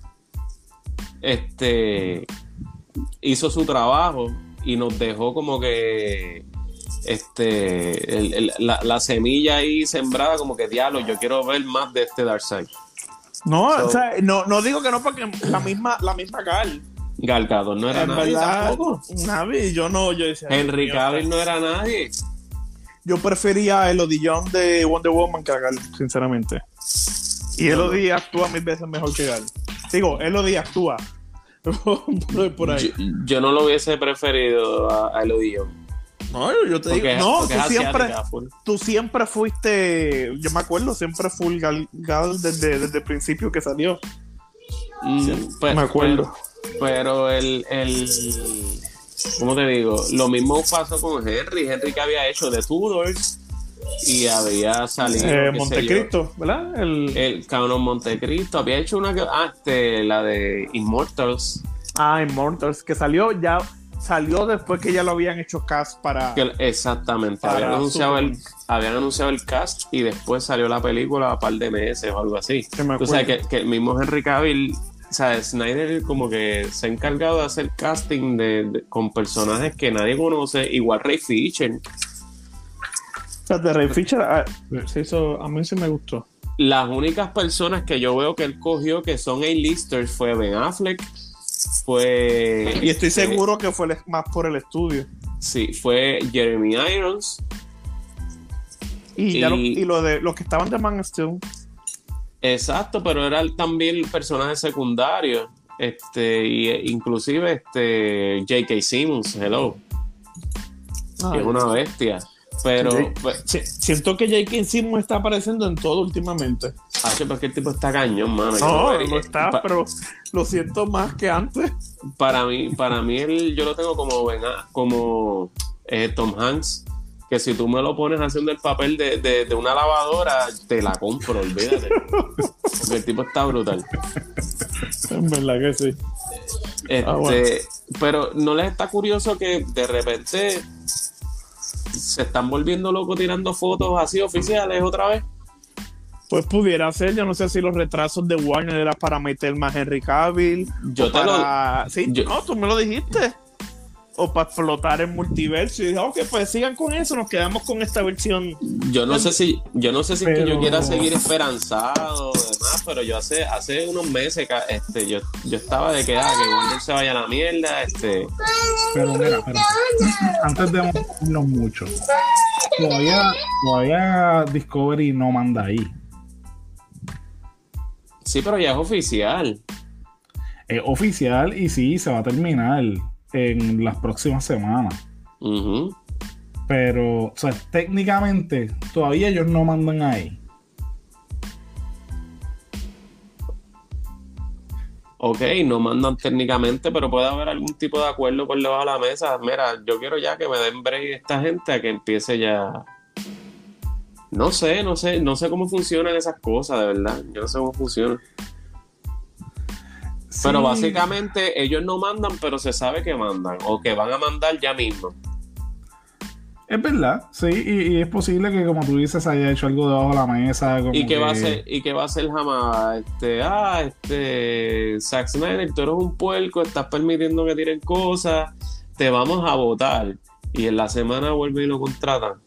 este hizo su trabajo y nos dejó como que este el- el- la, la semilla ahí sembrada como que diablo, yo quiero ver más de este Darkseid. No, So- o sea, no, no digo que no, porque la misma, la misma Gal. Gal Gadot no era En nadie verdad, tampoco. nadie, yo no, yo decía. Henry Dios mío, Cavill no era nadie. Yo prefería a Elodie Young de Wonder Woman que a Gal, sinceramente. Y No, Elodie actúa mil veces mejor que Gal. Digo, Elodie actúa. por, por ahí. Yo, yo no lo hubiese preferido a, a Elodie Young. No, yo, yo te Porque, digo. No, porque tú es siempre, asiática, full. tú siempre fuiste. Yo me acuerdo, siempre full Gal, Gal desde, desde el principio que salió. Mm, pues, me acuerdo. Pero, pero el, el. ¿Cómo te digo? Lo mismo pasó con Henry. Henry que había hecho de Tudors. y había salido Eh, qué sé Montecristo, ¿verdad? yo, El... el Canon Montecristo, había hecho una que, ah, este, la de Immortals, Ah, Immortals, que salió ya, salió después que ya lo habían hecho cast para... que, exactamente, Para habían anunciado, el, Superman. habían anunciado el cast y después salió la película a un par de meses o algo así. Que me Tú sabes acuerdo. que, que el mismo Henry Cavill, o sea, Snyder como que se ha encargado de hacer casting de, de- con personajes que nadie conoce, igual Ray Fisher. O sea, de Ray Fisher, ah, se hizo, a mí sí me gustó. Las únicas personas que yo veo que él cogió que son A-listers fue Ben Affleck, fue... Y estoy este, seguro que fue el- más por el estudio. Sí, fue Jeremy Irons. Y, ya lo, Y- y lo de los que estaban de Man of Steel. Exacto, pero era el- también el personaje secundario. Este, y eh, inclusive este J K. Simmons, hello, que es una bestia. Pero, Jake- pues, Si- siento que J K. Simmons está apareciendo en todo últimamente. hacho, porque el tipo está cañón, mano. Yo No, vería- no está, pa- pero lo siento más que antes. para mí, para mí él, yo lo tengo como Ben A- como eh, Tom Hanks, que si tú me lo pones haciendo el papel de, de, de una lavadora, te la compro, olvídate. Porque el tipo está brutal. En verdad que sí. Este, Ah, bueno. Pero no les está curioso que de repente se están volviendo locos tirando fotos así oficiales otra vez. Pues pudiera ser, yo no sé si los retrasos de Warner era para meter más Henry Cavill. Yo o te lo- para... Sí, yo- no, tú me lo dijiste. O para explotar el multiverso. Y dije, ok, pues sigan con eso, nos quedamos con esta versión. Yo no sé si, yo no sé si es que yo Pero- quiera seguir esperanzado o demás, pero yo hace, hace unos meses ca- este, yo, yo estaba de que, ah, que Warner se vaya a la mierda, este, Pero mira, pero antes de movernos mucho, todavía, todavía Discovery no manda ahí. sí, pero ya es oficial. Es oficial y sí, se va a terminar en las próximas semanas. Ujú. Pero, o sea, técnicamente, todavía ellos no mandan ahí. Ok, no mandan técnicamente, pero puede haber algún tipo de acuerdo por debajo de la mesa. Mira, yo quiero ya que me den break esta gente a que empiece ya. No sé, no sé, no sé cómo funcionan esas cosas, de verdad. Yo no sé cómo funcionan. Pero Sí, básicamente ellos no mandan, pero se sabe que mandan, o que van a mandar ya mismo. es verdad, sí, y, y es posible que, como tú dices, haya hecho algo debajo de la mesa. Como ¿Y qué que- va a hacer? ¿Y qué va a hacer jamás? Este, ah, este, Zack Snyder, tú eres un puerco, estás permitiendo que tiren cosas, te vamos a votar. Y en la semana vuelve y lo contratan.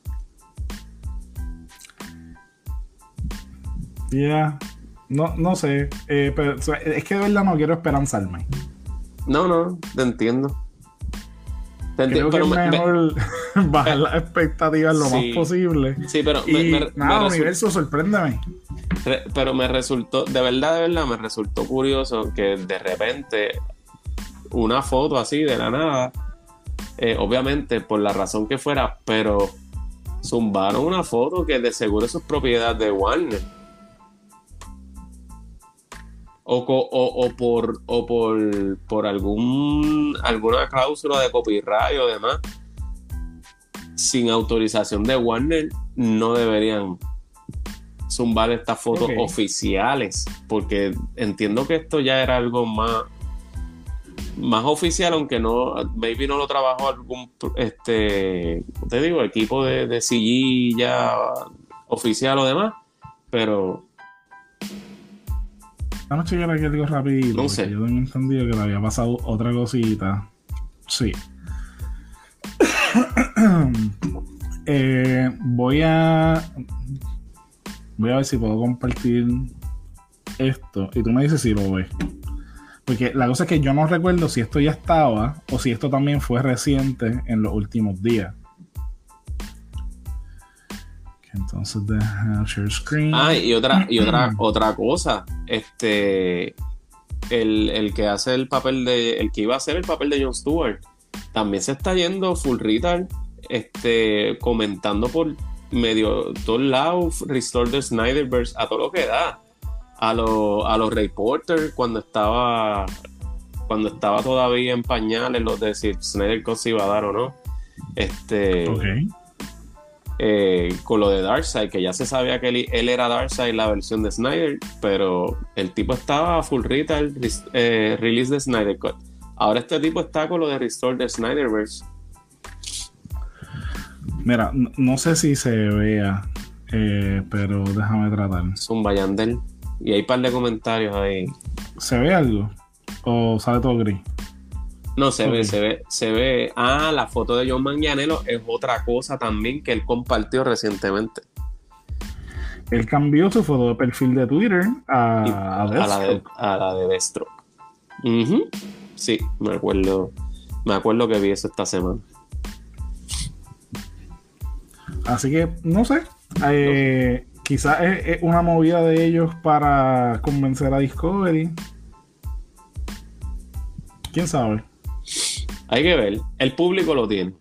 Ya, no, no sé, eh, pero o sea, es que de verdad no quiero esperanzarme. No, no, te entiendo. Te entiendo, Creo que pero es me- me- mejor bajar las expectativas lo Sí. más posible. sí, pero me, Y me- me nada, resu- universo, sorpréndeme. re- pero me resultó, de verdad, de verdad, me resultó curioso que de repente una foto así de la nada, eh, obviamente por la razón que fuera, pero zumbaron una foto que de seguro eso es propiedad de Warner. O, co- o, o por, o por, por algún, alguna cláusula de copyright o demás, sin autorización de Warner, no deberían zumbar estas fotos Ok. oficiales, porque entiendo que esto ya era algo más, más oficial, aunque no, maybe no lo trabajó algún, este, te digo, equipo de, de C G ya oficial o demás, pero Vamos a chequear aquí algo rapidito. No porque sé. Yo tengo entendido que le había pasado otra cosita. Sí. Eh, voy a. Voy a ver si puedo compartir esto. Y tú me dices si lo ves. Porque la cosa es que yo no recuerdo si esto ya estaba o si esto también fue reciente en los últimos días. Que entonces deja share screen. Ah, y otra, y otra, otra cosa, este, el, el que hace el papel de, el que iba a hacer el papel de Jon Stewart, también se está yendo full retard, este, comentando por medio todos lados, Restore the Snyderverse, a todo lo que da, a los, a los reporters cuando estaba, cuando estaba todavía en pañales, los de si Snyder Cut se iba a dar o no, este, Ok. eh, con lo de Darkseid, que ya se sabía que él, él era Darkseid la versión de Snyder, pero el tipo estaba full retail, eh, release de Snyder Cut. Ahora este tipo está con lo de Restore the Snyderverse. Mira, no, no sé si se vea, eh, pero déjame tratar. Es un Bayandel. Y hay un par de comentarios ahí. ¿Se ve algo? ¿O sale todo gris? No, se Okay. ve, se ve, se ve. Ah, la foto de John Manganiello es otra cosa también que él compartió recientemente. Él cambió su foto de perfil de Twitter a, Y- a a, la de, Deathstroke. a la de Deathstroke. Ujú. Sí, me acuerdo. Me acuerdo que vi eso esta semana. Así que, no sé. Eh, quizás es, es una movida de ellos para convencer a Discovery. ¿Quién sabe? Hay que ver. El público lo tiene.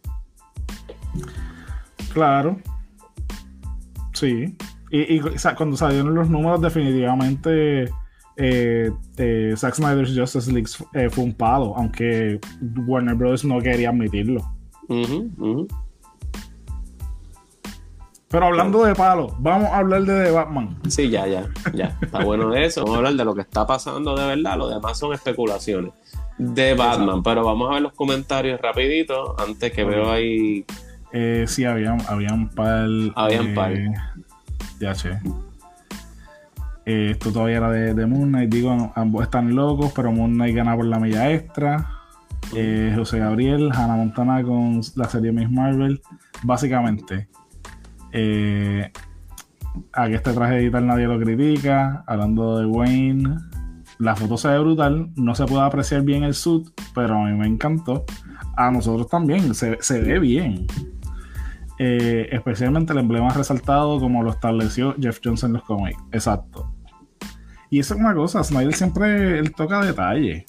Claro. Sí. Y, y o sea, cuando salieron los números, definitivamente eh, eh, Zack Snyder's Justice League eh, fue un palo, aunque Warner Bros. No quería admitirlo. Ujú, ujú. Pero hablando de palo, vamos a hablar de The Batman. Sí, ya, ya, ya. Está bueno eso. Vamos a hablar de lo que está pasando de verdad. Lo demás son especulaciones de Batman. Exacto. Pero vamos a ver los comentarios rapidito. Antes que Ok. veo ahí. Eh, sí, habían, habían par. Habían eh, par. Ya, che. Eh, esto todavía era de, de Moon Knight. Digo, ambos están locos, pero Moon Knight gana por la milla extra. Eh, José Gabriel, Hannah Montana con la serie Miss Marvel. Básicamente, eh, a que este traje digital nadie lo critica. Hablando de Wayne, la foto se ve brutal. No se puede apreciar bien el suit, pero a mí me encantó. A nosotros también, se, se ve bien. Eh, especialmente el emblema resaltado como lo estableció Jeff Jones en los cómics. Exacto. Y eso es una cosa, Snyder siempre él toca detalle.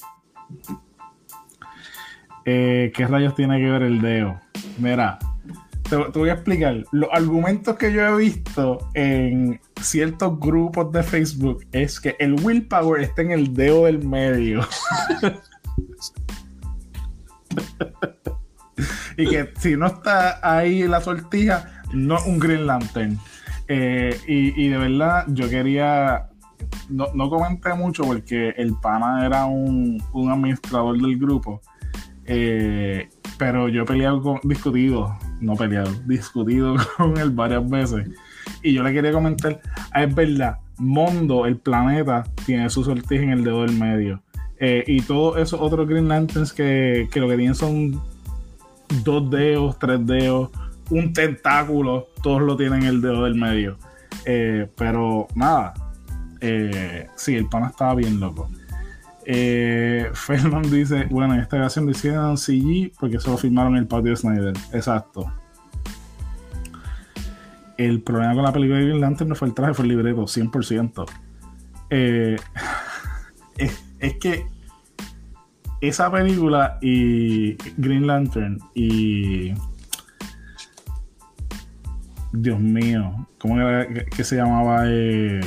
Eh, ¿Qué rayos tiene que ver el dedo? Mira, te, te voy a explicar. Los argumentos que yo he visto en ciertos grupos de Facebook es que el willpower está en el dedo del medio. Y que si no está ahí la sortija, no es un Green Lantern. Eh, y, y de verdad, yo quería. No, no comenté mucho porque el pana era un, un administrador del grupo. Eh, pero yo he peleado con. Discutido, no peleado, discutido con él varias veces. Y yo le quería comentar: ah, es verdad, Mondo, el planeta, tiene su sortija en el dedo del medio. Eh, y todos esos otros Green Lanterns que, que lo que tienen son dos dedos, tres dedos, un tentáculo, todos lo tienen en el dedo del medio. Eh, pero nada, eh, sí, el pana estaba bien loco. Eh, Fernand dice, bueno, en esta ocasión lo hicieron C G porque solo filmaron el patio de Snyder. Exacto. El problema con la película de Green Lantern no fue el traje, fue el libreto, cien por ciento. Eh, es, es que esa película y Green Lantern y Dios mío, ¿cómo era que, que se llamaba? Eh...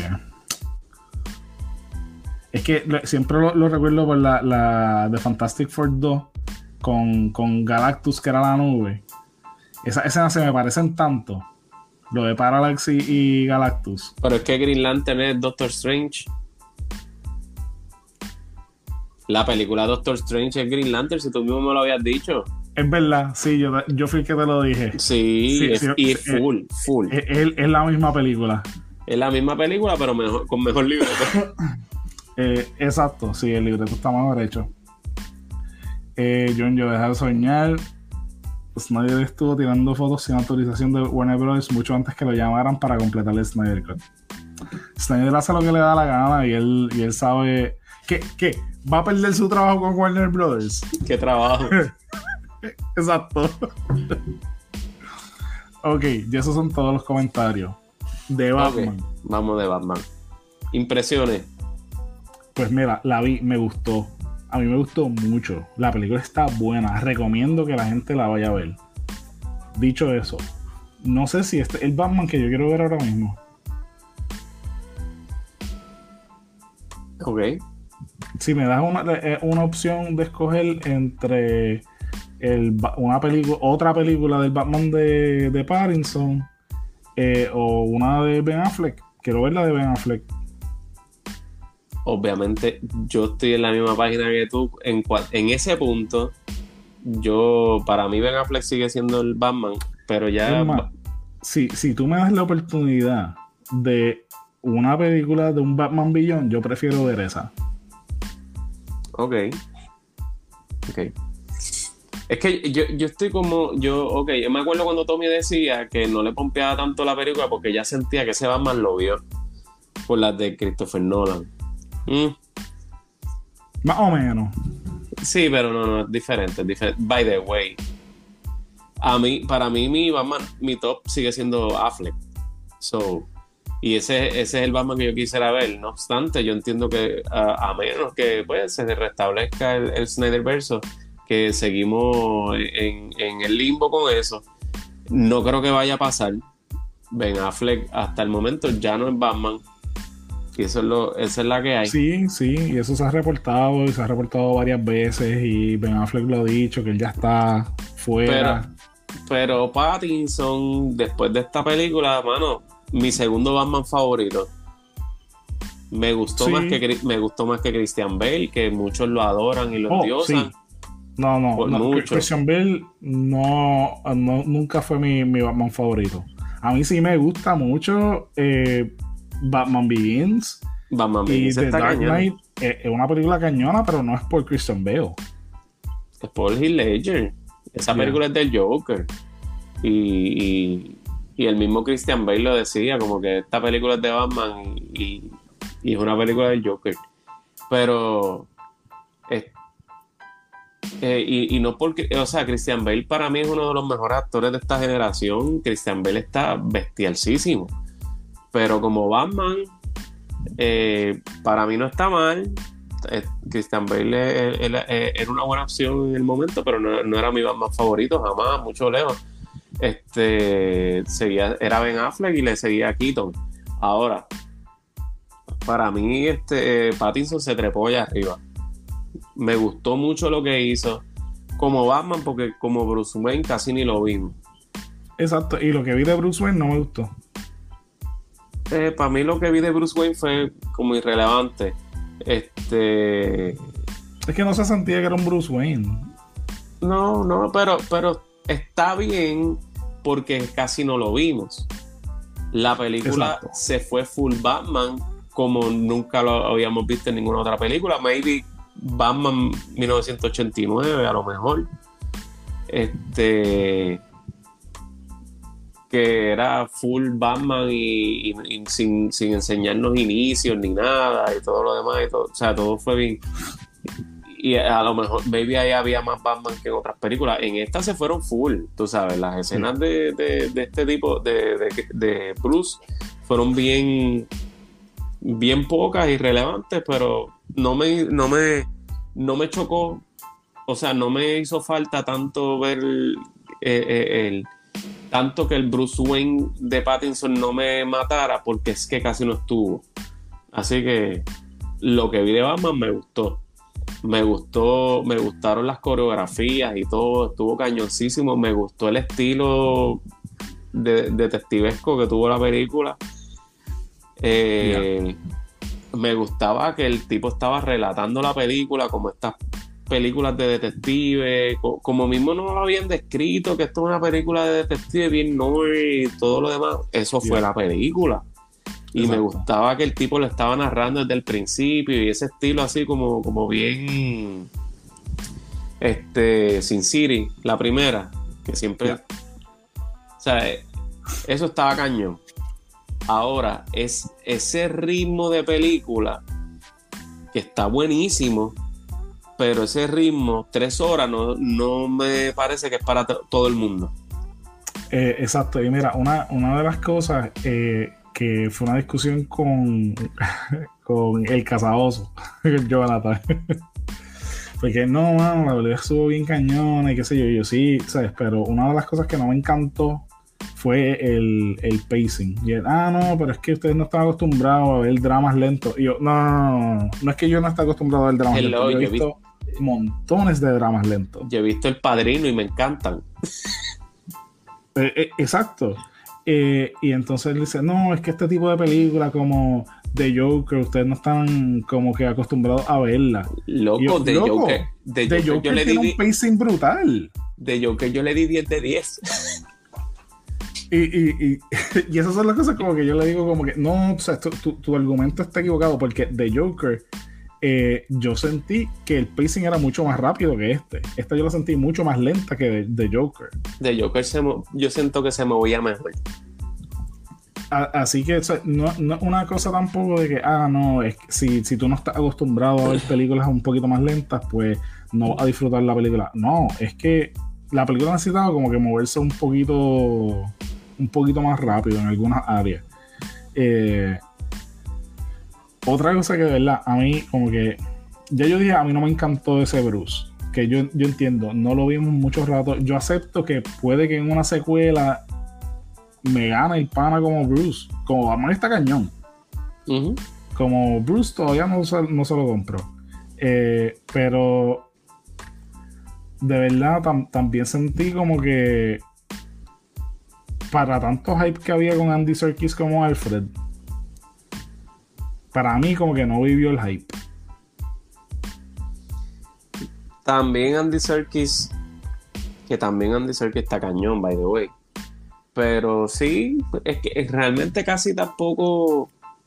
Es que siempre lo, lo recuerdo por la, la de Fantastic Four dos con, con Galactus, que era la nube. Esas escenas se me parecen tanto. Lo de Parallax y, y Galactus. Pero es que Green Lantern es Doctor Strange. La película Doctor Strange es Green Lantern, si tú mismo me lo habías dicho. Es verdad, sí, yo, yo fui el que te lo dije. Sí, Sí, es, sí, y sí, full, full. Es, es- es la misma película. Es la misma película, pero mejor, con mejor libreto. Eh, exacto, sí, el libreto está mejor hecho. Eh, John, yo dejar de soñar. Snyder estuvo tirando fotos sin autorización de Warner Bros. Mucho antes que lo llamaran para completar el Snyder Cut. Snyder hace lo que le da la gana y él, y él sabe que, que va a perder su trabajo con Warner Bros. Qué trabajo. Exacto. Ok, y esos son todos los comentarios de Batman. Ok, vamos de Batman. Impresiones. Pues mira, la vi, me gustó. A mí me gustó mucho. La película está buena. Recomiendo que la gente la vaya a ver. Dicho eso, no sé si este es el Batman que yo quiero ver ahora mismo. Ok. Si me das una, eh, una opción de escoger entre el, Ba- una película, otra película del Batman de, de Pattinson eh, o una de Ben Affleck. Quiero ver la de Ben Affleck. Obviamente, yo estoy en la misma página que tú. En, cua- en ese punto, yo, para mí Ben Affleck sigue siendo el Batman, pero ya... Es más, si, si tú me das la oportunidad de una película de un Batman Beyond, yo prefiero ver esa. Ok. Ok. Es que yo, yo estoy como... yo Ok, yo me acuerdo cuando Tommy decía que no le pompeaba tanto la película porque ya sentía que ese Batman lo vio por las de Christopher Nolan. Mm. Más o menos. Sí, pero no, no, es diferente, es diferente. By the way, a mí, para mí, mi Batman, mi top sigue siendo Affleck. So, y ese, ese es el Batman que yo quisiera ver. No obstante, yo entiendo que a, a menos que pues, se restablezca el, el Snyderverse, que seguimos en, en el limbo con eso, no creo que vaya a pasar. Ben Affleck hasta el momento ya no es Batman. Y eso es lo, esa es la que hay. Sí, sí, y eso se ha reportado, y se ha reportado varias veces, y Ben Affleck lo ha dicho, que él ya está fuera. Pero, pero Pattinson, después de esta película, mano, mi segundo Batman favorito. Me gustó, Sí. más que, me gustó más que Christian Bale, que muchos lo adoran y lo Oh, endiosan. sí. No, no, Por no, mucho. Christian Bale no, no, nunca fue mi, mi Batman favorito. A mí sí me gusta mucho eh, Batman Begins Batman y Begins The está Dark cañón. Knight. eh, Es una película cañona, pero no es por Christian Bale. Es por Heath Ledger. Esa Yeah. película es del Joker. Y, y, y el mismo Christian Bale lo decía, como que esta película es de Batman y, y es una película del Joker. Pero es, eh, y, y no porque, o sea, Christian Bale para mí es uno de los mejores actores de esta generación. Christian Bale está bestialísimo. Pero como Batman, eh, para mí no está mal. Eh, Christian Bale eh, eh, eh, era una buena opción en el momento, pero no, no era mi Batman favorito, jamás, mucho lejos. Este, seguía, era Ben Affleck y le seguía a Keaton. Ahora, para mí, este, eh, Pattinson se trepó allá arriba. Me gustó mucho lo que hizo como Batman, porque como Bruce Wayne casi ni lo vimos. Exacto, y lo que vi de Bruce Wayne no me gustó. Eh, para mí lo que vi de Bruce Wayne fue como irrelevante. Este, Es que no se sentía que era un Bruce Wayne. no, no, pero, pero está bien porque casi no lo vimos. La película Exacto. se fue full Batman como nunca lo habíamos visto en ninguna otra película. Maybe Batman mil novecientos ochenta y nueve a lo mejor. Este, que era full Batman y, y- y sin, sin enseñarnos inicios ni nada y todo lo demás y todo, o sea, todo fue bien. Y a lo mejor maybe ahí había más Batman que en otras películas. En esta se fueron full, tú sabes, las escenas de, de, de este tipo de, de, de Bruce fueron bien bien pocas y relevantes, pero no me no me no me chocó, o sea, no me hizo falta tanto ver el, eh, el tanto que el Bruce Wayne de Pattinson no me matara, porque es que casi no estuvo. Así que lo que vi de Batman me gustó. Me gustó, me gustaron las coreografías y todo, estuvo cañoncísimo. Me gustó el estilo de, detectivesco que tuvo la película. Eh, me gustaba que el tipo estaba relatando la película como estas películas de detective, co- como mismo no lo habían descrito, que esto es una película de detective bien noir y todo lo demás. Eso fue Yeah. la película. Y Exacto. me gustaba que el tipo lo estaba narrando desde el principio y ese estilo así como, como bien este Sin City, la primera, que siempre Yeah. o sea, eh, eso estaba cañón. Ahora, es ese ritmo de película que está buenísimo, pero ese ritmo, tres horas, no, no me parece que es para to- todo el mundo. Eh, exacto, y mira, una, una de las cosas eh, que fue una discusión con, con el cazaoso, Jonathan. Porque no, mano, la película estuvo bien cañona y qué sé yo, y yo sí, ¿sabes? Pero una de las cosas que no me encantó fue el, el pacing. Y él, ah, no, pero es que ustedes no están acostumbrados a ver dramas lentos. Y yo, no, no, no, no, no es que yo no esté acostumbrado a ver dramas Hello, lentos. Yo he yo he visto montones de dramas lentos. Yo he visto El Padrino y me encantan. Eh, eh, exacto. Eh, y entonces él dice, no, es que este tipo de película como The Joker, ustedes no están como que acostumbrados a verla. Loco, yo, de loco, Joker. De The Joker, Joker yo le tiene di, un pacing brutal. de Joker yo le di diez de diez. Y, y, y, y esas son las cosas como que yo le digo como que, no, o sea, tu, tu, tu argumento está equivocado porque The Joker, eh, yo sentí que el pacing era mucho más rápido que este. Esta yo la sentí mucho más lenta que The Joker. De Joker se mo- yo siento que se movía mejor. A, así que o sea, no, no es una cosa tampoco de que, ah, no, es que si, si tú no estás acostumbrado a ver películas un poquito más lentas, pues no vas a disfrutar la película. No, es que la película necesitaba como que moverse un poquito, un poquito más rápido en algunas áreas. Eh, otra cosa que de verdad, a mí como que, ya yo dije, a mí no me encantó ese Bruce. Que yo, yo entiendo, no lo vimos mucho rato. Yo acepto que puede que en una secuela me gana el pana como Bruce. Como Batman está cañón. Uh-huh. Como Bruce todavía no se, no se lo compró. Eh, pero de verdad tam, también sentí como que para tanto hype que había con Andy Serkis como Alfred, para mí como que no vivió el hype. También Andy Serkis, que también Andy Serkis está cañón, by the way. Pero sí, es que realmente casi tampoco.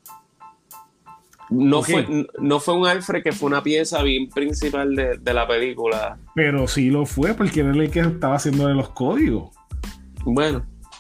No, okay. fue, no fue un Alfred que fue una pieza bien principal de, de la película. Pero sí lo fue, porque era el que estaba haciéndole los códigos. Bueno.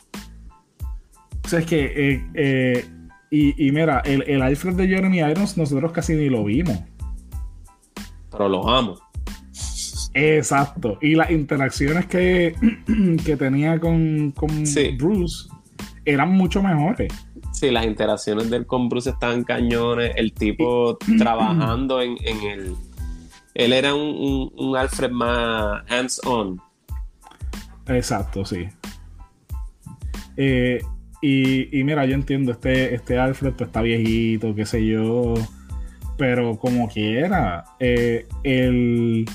O sea, es que. Eh, eh, y, y mira, el, el Alfred de Jeremy Irons, nosotros casi ni lo vimos. Pero lo amo. Exacto. Y las interacciones que, que tenía con, con sí. Bruce eran mucho mejores. Sí, las interacciones de él con Bruce estaban cañones. El tipo y, trabajando en, en el... Él era un, un, un Alfred más hands-on. Exacto, sí. Eh, y, y mira, yo entiendo, este, este Alfred pues, está viejito, qué sé yo. Pero como quiera, eh, el...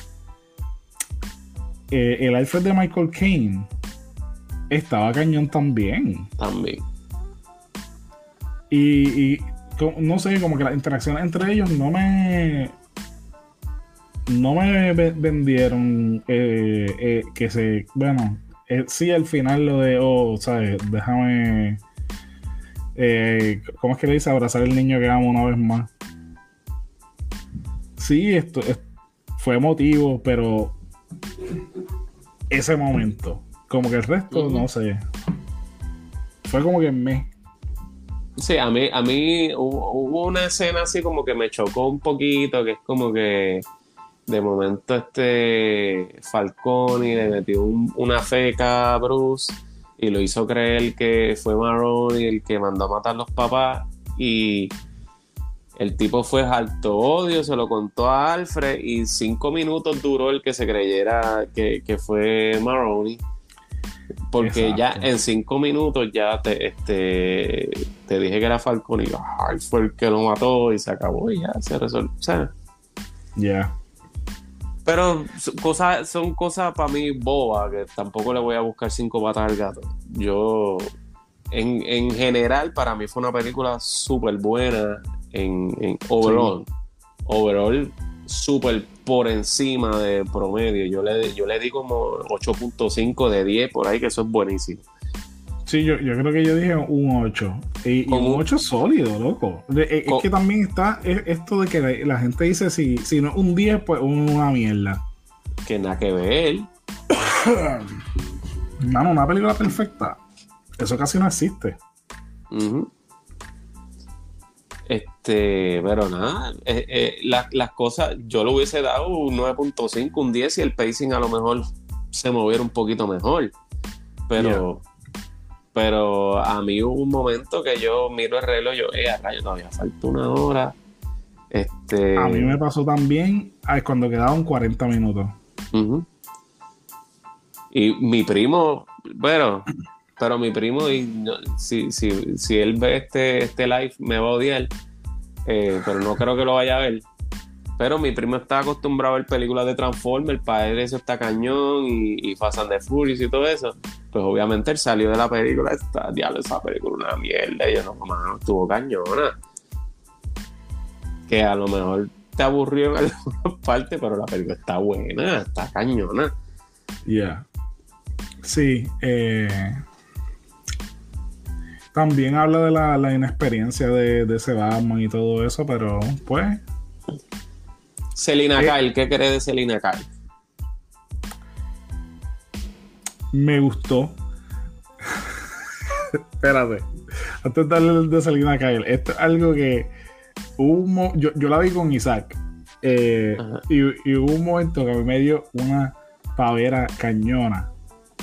Eh, el Alfred de Michael Caine estaba cañón también. También. Y, y no sé, como que las interacciones entre ellos no me no me vendieron eh, eh, que se, bueno, eh, sí al final lo de, oh, sabes, déjame eh, ¿cómo es que le dice? Abrazar al niño que amo una vez más. Sí, esto, esto fue emotivo, pero ese momento, como que el resto, uh-huh. no sé, fue como que me sí, a mí, a mí hubo, hubo una escena así como que me chocó un poquito, que es como que de momento este Falcone le metió un, una feca a Bruce y lo hizo creer que fue Maroni el que mandó a matar a los papás, y el tipo fue alto odio, se lo contó a Alfred y cinco minutos duró el que se creyera que, que fue Maroni. Porque exacto. Ya en cinco minutos ya te, este, te dije que era Falcone y ay, fue el que lo mató y se acabó y ya se resolvió. O sea, ya. Yeah. Pero cosas, son cosas para mí bobas, que tampoco le voy a buscar cinco patas al gato. Yo, en, en general, para mí fue una película súper buena. En, en overall, sí. overall súper por encima de promedio. Yo le, yo le di como ocho punto cinco de diez por ahí, que eso es buenísimo. Sí, yo, yo creo que yo dije un ocho. Y, y un ocho sólido, loco. Es, es que también está es, esto de que la, la gente dice si, si no un diez, pues una mierda. Que nada que ver. Mano, una película perfecta, eso casi no existe. Uh-huh. Este, pero nada, eh, eh, la, las cosas, yo le hubiese dado un nueve punto cinco, un diez, y el pacing a lo mejor se moviera un poquito mejor. Pero, yeah. pero a mí hubo un momento que yo miro el reloj y yo, eh, a rayo, todavía falta una hora. Este... A mí me pasó también ay, cuando quedaban cuarenta minutos. Uh-huh. Y mi primo, bueno, pero mi primo, y no, si, si, si él ve este, este live, me va a odiar, eh, pero no creo que lo vaya a ver. Pero mi primo está acostumbrado a ver películas de Transformers, para él eso está cañón, y, y Fast and the Furious y todo eso. Pues obviamente él salió de la película, está, diablo, esa película una mierda, y yo no, mano, estuvo cañona. Que a lo mejor te aburrió en alguna parte, pero la película está buena, está cañona. Ya. Yeah. Sí, eh... también habla de la, la inexperiencia de, de ese Batman y todo eso, pero pues... Selina eh, Kyle, ¿qué crees de Selina Kyle? Me gustó. Espérate. Antes de hablar de Selina Kyle, esto es algo que... Hubo, yo, yo la vi con Isaac. Eh, y, y hubo un momento que a mí me dio una pavera cañona.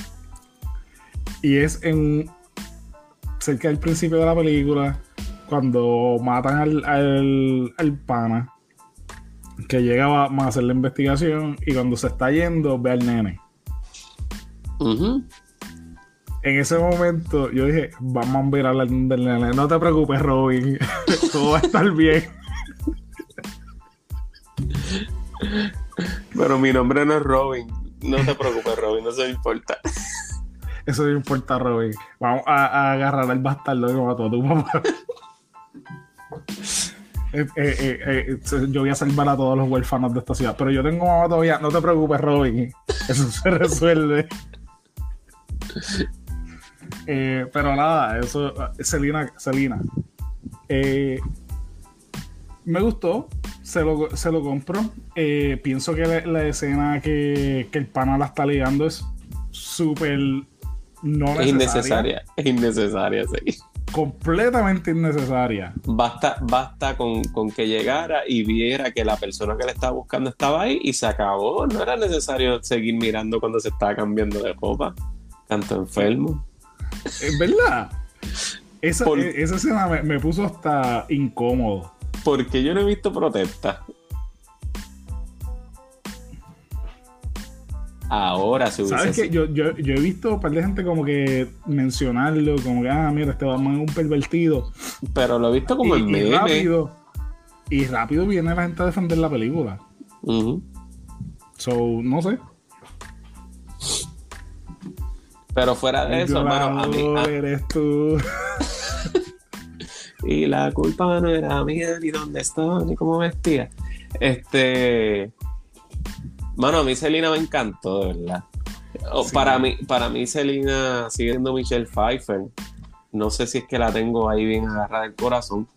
Y es en... cerca del principio de la película, cuando matan al, al, al pana que llega a, a hacer la investigación, y cuando se está yendo ve al nene. Uh-huh. En ese momento yo dije, vamos a ver hablar del nene, no te preocupes, Robin, todo va a estar bien. Pero mi nombre no es Robin, no te preocupes, Robin, no se me importa. Eso no importa, Robin. Vamos a, a agarrar al bastardo que mató a tu papá. eh, eh, eh, eh, yo voy a salvar a todos los huérfanos de esta ciudad. Pero yo tengo mamá todavía. No te preocupes, Robin. Eso se resuelve. eh, pero nada, eso. Selina. Selina. Eh, me gustó. Se lo, se lo compro. Eh, pienso que la, la escena que, que el pana la está ligando es súper... no es innecesaria, es innecesaria, sí. Completamente innecesaria. Basta, basta con, con que llegara y viera que la persona que le estaba buscando estaba ahí y se acabó. No era necesario seguir mirando cuando se estaba cambiando de ropa. Tanto enfermo. Es verdad. Esa, Por... esa escena me, me puso hasta incómodo. Porque yo no he visto protesta. Ahora se hubiese... ¿Sabes qué? Yo, yo, yo he visto un par de gente como que mencionarlo, como que, ah, mira, este Batman es un pervertido. Pero lo he visto como y, en y meme. rápido, y rápido viene la gente a defender la película. Uh-huh. So, no sé. Pero fuera de eso, mano, a mí... A... eres tú. Y la culpa no era mía, ni dónde estaba, ni cómo vestía. Este... Mano, a mí Selina me encantó, de verdad. Sí. Para mí, para mí Selina sigue siendo Michelle Pfeiffer. No sé si es que la tengo ahí bien agarrada del corazón.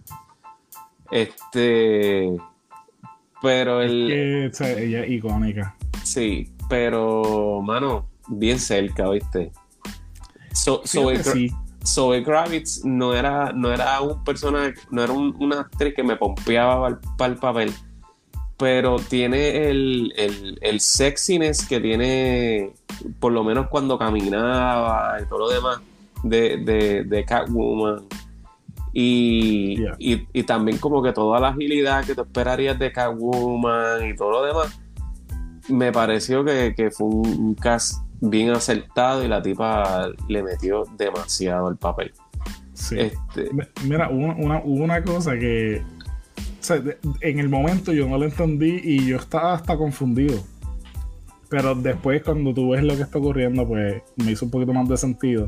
Este... Pero el... Es que, o sea, ella es icónica. Sí, pero, mano, bien cerca, ¿viste? So, Zoe, sí. Zoe Kravitz no era, no era un personaje, no era un, una actriz que me pompeaba para el papel, pero tiene el, el, el sexiness que tiene, por lo menos cuando caminaba y todo lo demás, de, de, de Catwoman. Y, yeah. y, y también como que toda la agilidad que tú esperarías de Catwoman y todo lo demás. Me pareció que, que fue un, un cast bien acertado y la tipa le metió demasiado el papel. Sí. Este... Mira, hubo una, hubo una cosa que, o sea, en el momento yo no lo entendí y yo estaba hasta confundido. Pero después, cuando tú ves lo que está ocurriendo, pues me hizo un poquito más de sentido.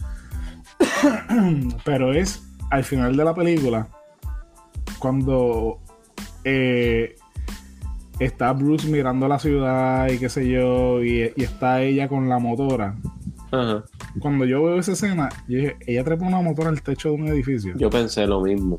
Pero es al final de la película, cuando eh, está Bruce mirando la ciudad y qué sé yo, y, y está ella con la motora. Ajá. Cuando yo veo esa escena, yo dije, ella trepa una motora al techo de un edificio. Yo pensé lo mismo.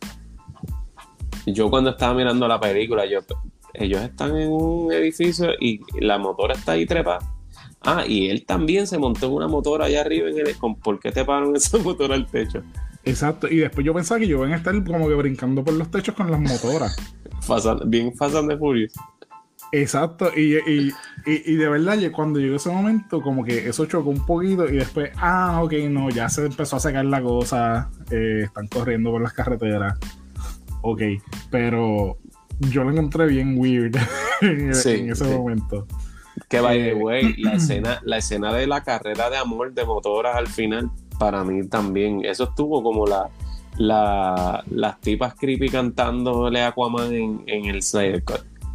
Yo cuando estaba mirando la película, yo, ellos están en un edificio y la motora está ahí trepada. Ah, y él también se montó en una motora allá arriba en el... ¿Por qué te pararon esa motora al techo? Exacto, y después yo pensaba que yo iban a estar como que brincando por los techos con las motoras. Bien Fast and the Furious. Exacto, y, y, y, y de verdad, cuando llegó ese momento, como que eso chocó un poquito y después, ah, ok, no, ya se empezó a sacar la cosa, eh, están corriendo por las carreteras. Ok, pero yo lo encontré bien weird en, sí, en ese sí. momento. Que by the way, la escena, la escena de la carrera de amor de motoras al final, para mí también, eso estuvo como la, la las tipas creepy cantándole a Aquaman en, en el Snyder Cut.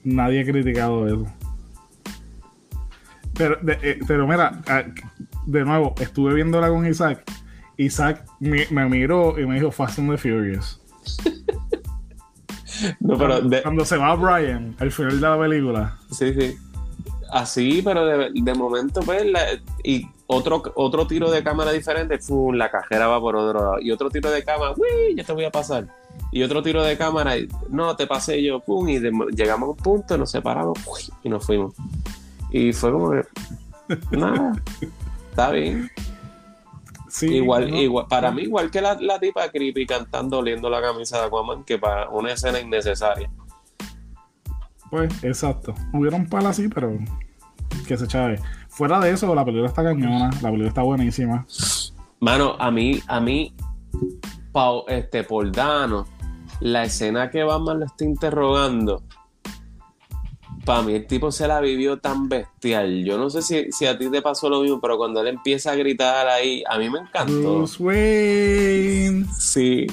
Nadie ha criticado eso. Pero, de, eh, pero mira, de nuevo, estuve viéndola con Isaac. Isaac me, me miró y me dijo Fast and the Furious. No, pero cuando, de... cuando se va Brian al final de la película. Sí, sí. Así, pero de, de momento, pues, la, y otro, otro tiro de cámara diferente, ¡fum! La cajera va por otro lado. Y otro tiro de cámara, ¡uy! Ya te voy a pasar. Y otro tiro de cámara, y, no, te pasé yo, ¡pum! Y de, llegamos a un punto, nos separamos, ¡uy! Y nos fuimos. Y fue como que, nada, está bien. Sí, igual, no, igual, para no. mí, igual que la, la tipa creepy cantando oliendo la camisa de Aquaman, que para una escena innecesaria. Pues, exacto. Hubieron palas así, pero que se chave. Fuera de eso, la película está cañona, la película está buenísima. Mano, a mí, a mí, Pau, este, por Dano, la escena que Batman lo está interrogando, para mí el tipo se la vivió tan bestial. Yo no sé si, si a ti te pasó lo mismo, pero cuando él empieza a gritar ahí, a mí me encantó. Bruce Wayne. Sí.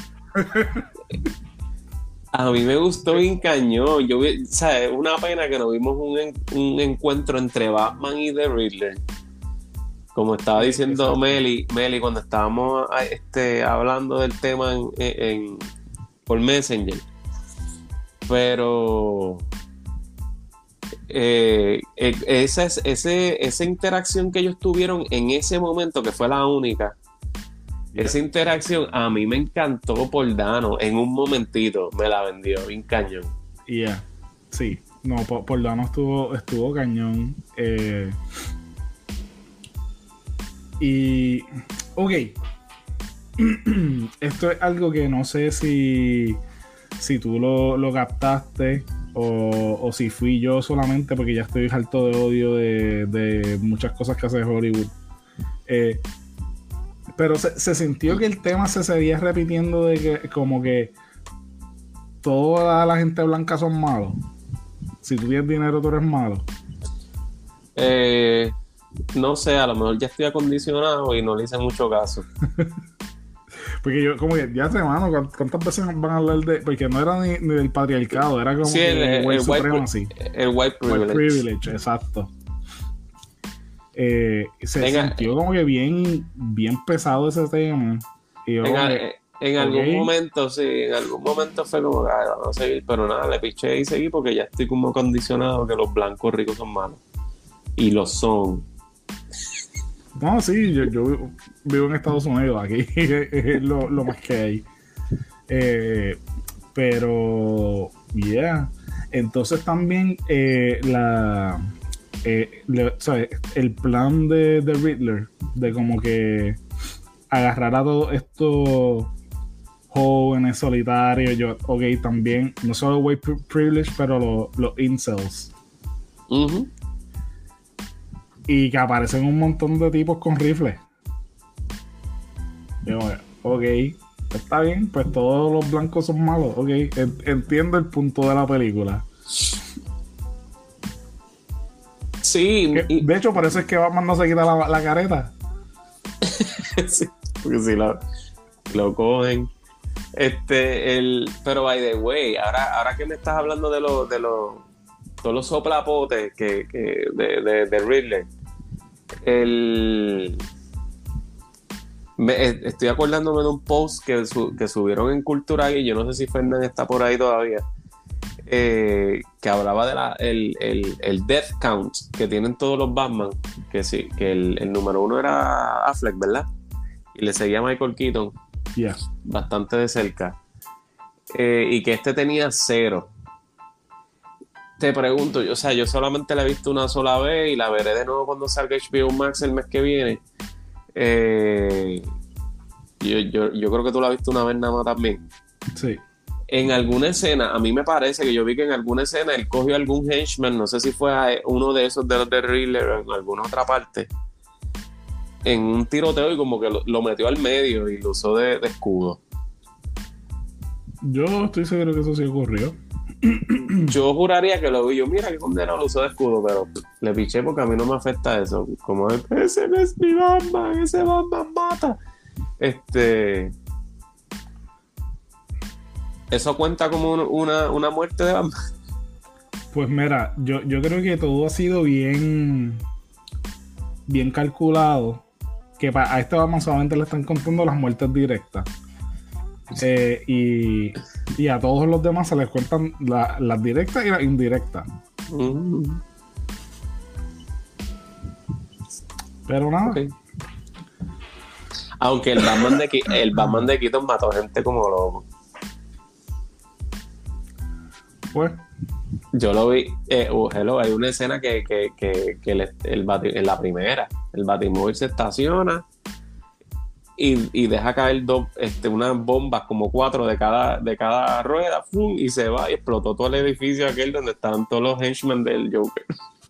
A mí me gustó bien cañón. Yo, ¿sabes? Una pena que no vimos un, en, un encuentro entre Batman y The Riddler. Como estaba diciendo Exacto. Meli, Meli, cuando estábamos este, hablando del tema en, en, por Messenger. Pero eh, esa, ese, esa interacción que ellos tuvieron en ese momento, que fue la única, yeah. esa interacción a mí me encantó por Dano. En un momentito me la vendió bien cañón. Yeah. Sí, no, por, por Dano estuvo, estuvo cañón. Eh, y ok, esto es algo que no sé si si tú lo, lo captaste o, o si fui yo solamente, porque ya estoy harto de odio de, de muchas cosas que hace Hollywood. Eh, pero se, se sintió que el tema se seguía repitiendo de que como que toda la gente blanca son malos. Si tú tienes dinero, tú eres malo. Eh, no sé, a lo mejor ya estoy acondicionado y no le hice mucho caso. Porque yo, como que, ya sé, mano, ¿cuántas veces van a hablar de...? Porque no era ni, ni del patriarcado, era como sí, el, el, el, supremo, white, así. el white privilege. White privilege, exacto. Eh, se Venga, sintió como que bien, bien pesado ese tema. Y yo, en, como a, que, en okay. algún momento, sí, en algún momento fue como, ay, vamos a seguir, pero nada, le piché y seguí porque ya estoy como condicionado que los blancos ricos son malos. Y lo son. No, sí, yo, yo vivo en Estados Unidos, aquí es lo, lo más que hay. Eh, pero, yeah. Entonces también eh, la, eh, le, ¿sabes? El plan de, de Riddler, de como que agarrar a todos estos jóvenes solitarios, yo, ok, también, no solo white privilege, pero los, los incels. Uh-huh. Y que aparecen un montón de tipos con rifles. Yo, ok, está bien, pues todos los blancos son malos. Ok, entiendo el punto de la película. Sí. Que, y... de hecho, por eso es que Batman no se quita la, la careta. Sí, porque si lo, lo cogen. Este, el. Pero by the way, ahora, ahora que me estás hablando de los de los todos los soplapotes que, que de, de, de Riddler. El me, estoy acordándome de un post que, su, que subieron en Cultura y yo no sé si Fernan está por ahí todavía, eh, que hablaba de la, el, el, el death count que tienen todos los Batman, que sí, que el, el número uno era Affleck, ¿verdad? Y le seguía Michael Keaton, yeah. bastante de cerca, eh, y que este tenía cero. Te pregunto, o sea, yo solamente la he visto una sola vez y la veré de nuevo cuando salga H B O Max el mes que viene. Eh, yo, yo, yo creo que tú la has visto una vez nada más también. Sí. En alguna escena, a mí me parece que yo vi que en alguna escena él cogió algún henchman, no sé si fue a uno de esos de los de Riddler o en alguna otra parte, en un tiroteo y como que lo, lo metió al medio y lo usó de, de escudo. Yo estoy seguro que eso sí ocurrió. Yo juraría que lo vi. Yo, mira que condenado lo usó de escudo, pero le piché porque a mí no me afecta eso. Como ese no es mi Batman, ese Batman mata. Este. Eso cuenta como una, una muerte de Batman. Pues mira, yo, yo creo que todo ha sido bien, bien calculado. Que pa- a este Batman solamente le están contando las muertes directas. Eh, y, y a todos los demás se les cuentan la- las directas y las indirectas. Mm, Pero nada, ok. Aunque el Batman de, Ki- el Batman de Keaton mató gente como loco. pues, Yo lo vi, eh, uh, hello, hay una escena que, que, que, que el, el bati- en la primera, el Batimóvil se estaciona y, y deja caer dos, este, unas bombas, como cuatro de cada, de cada rueda, ¡fum! Y se va y explotó todo el edificio aquel donde estaban todos los henchmen del Joker.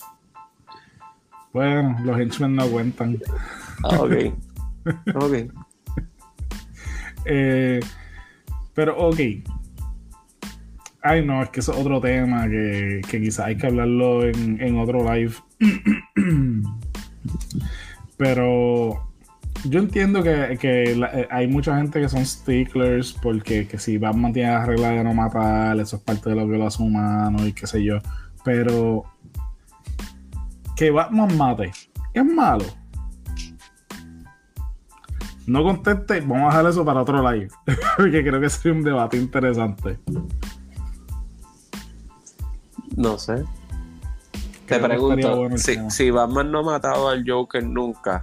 bueno, los henchmen no cuentan. Ah, ok. Ok. Eh, pero ok. Ay, no, es que eso es otro tema que, que quizás hay que hablarlo en, en otro live. Pero yo entiendo que, que la- eh, hay mucha gente que son sticklers porque que si Batman tiene la regla de no matar, eso es parte de lo que lo hace humano y qué sé yo. Pero que Batman mate es malo. No conteste, vamos a dejar eso para otro live. Porque creo que sería un debate interesante. No sé. Creo Te que estaría pregunto, bueno el si, tema. si Batman no ha matado al Joker nunca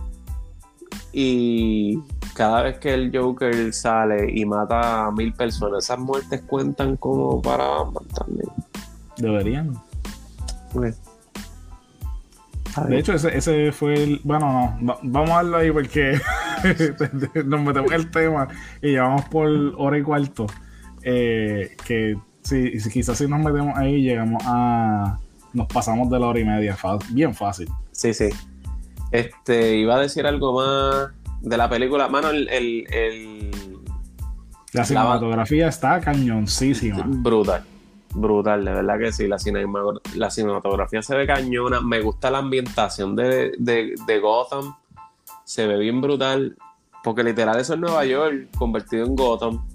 y cada vez que el Joker sale y mata a mil personas, ¿esas muertes cuentan como para Batman también? Deberían. Pues, a De ver. hecho, ese, ese fue el. Bueno, no, va- vamos a darlo ahí porque nos metemos en el tema y llevamos por hora y cuarto. Eh, que si, si quizás si nos metemos ahí, llegamos a. Nos pasamos de la hora y media. Fa- bien fácil. Sí, sí. Este, iba a decir algo más de la película. Mano, el, el, el- La cinematografía está cañoncísima. brutal. Brutal, de verdad que sí. La, cinema- la cinematografía se ve cañona. Me gusta la ambientación de, de, de Gotham. Se ve bien brutal. Porque literal eso es Nueva York convertido en Gotham.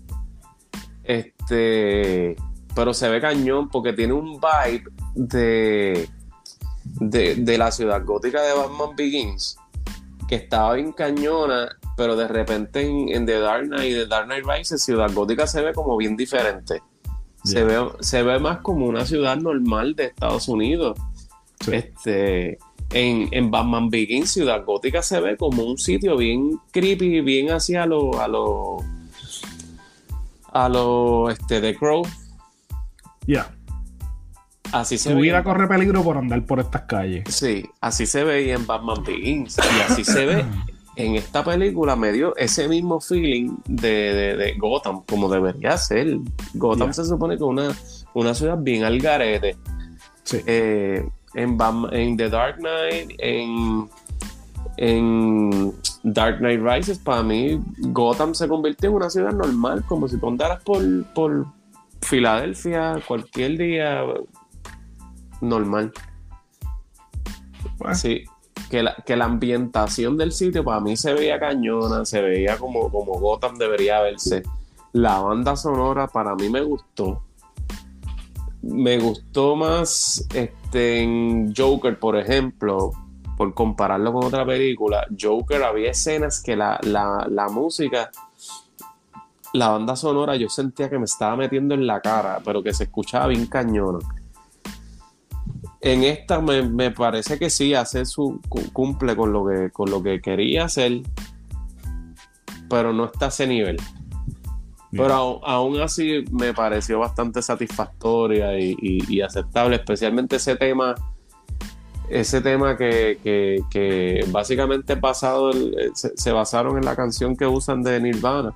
Este. Pero se ve cañón porque tiene un vibe de, de, de la ciudad gótica de Batman Begins. Que estaba bien cañona. Pero de repente en, en The Dark Knight y The Dark Knight Rises, Ciudad Gótica se ve como bien diferente. Se, Yeah. ve, se ve más como una ciudad normal de Estados Unidos. Sí. Este, en, en Batman Begins, Ciudad Gótica se ve como un sitio bien creepy, bien hacia lo, a lo, a lo, este, The Crow. Ya. Así se Tu ve. vida corre peligro por andar por estas calles. Sí, así se veía en Batman Begins. Y así se ve en esta película. Me dio ese mismo feeling de, de, de Gotham, como debería ser. Gotham Yeah. se supone que es una, una ciudad bien al garete. Sí. Eh, en, Batman- en The Dark Knight, en, en Dark Knight Rises, para mí, Gotham se convirtió en una ciudad normal, como si tú andaras por, por Filadelfia cualquier día normal. Pues, Sí, que la, que la ambientación del sitio para mí se veía cañona, se veía como, como Gotham debería verse. La banda sonora para mí me gustó. Me gustó más este, en Joker, por ejemplo, por compararlo con otra película. Joker, había escenas que la, la, la música, la banda sonora, yo sentía que me estaba metiendo en la cara, pero que se escuchaba bien cañona. En esta me, me parece que sí, hace su cu- cumple con lo que, con lo que quería hacer, pero no está a ese nivel. bien. Pero aún, aún así me pareció bastante satisfactoria y, y- y aceptable, especialmente ese tema, ese tema que, que, que básicamente es basado en- se, se basaron en la canción que usan de Nirvana.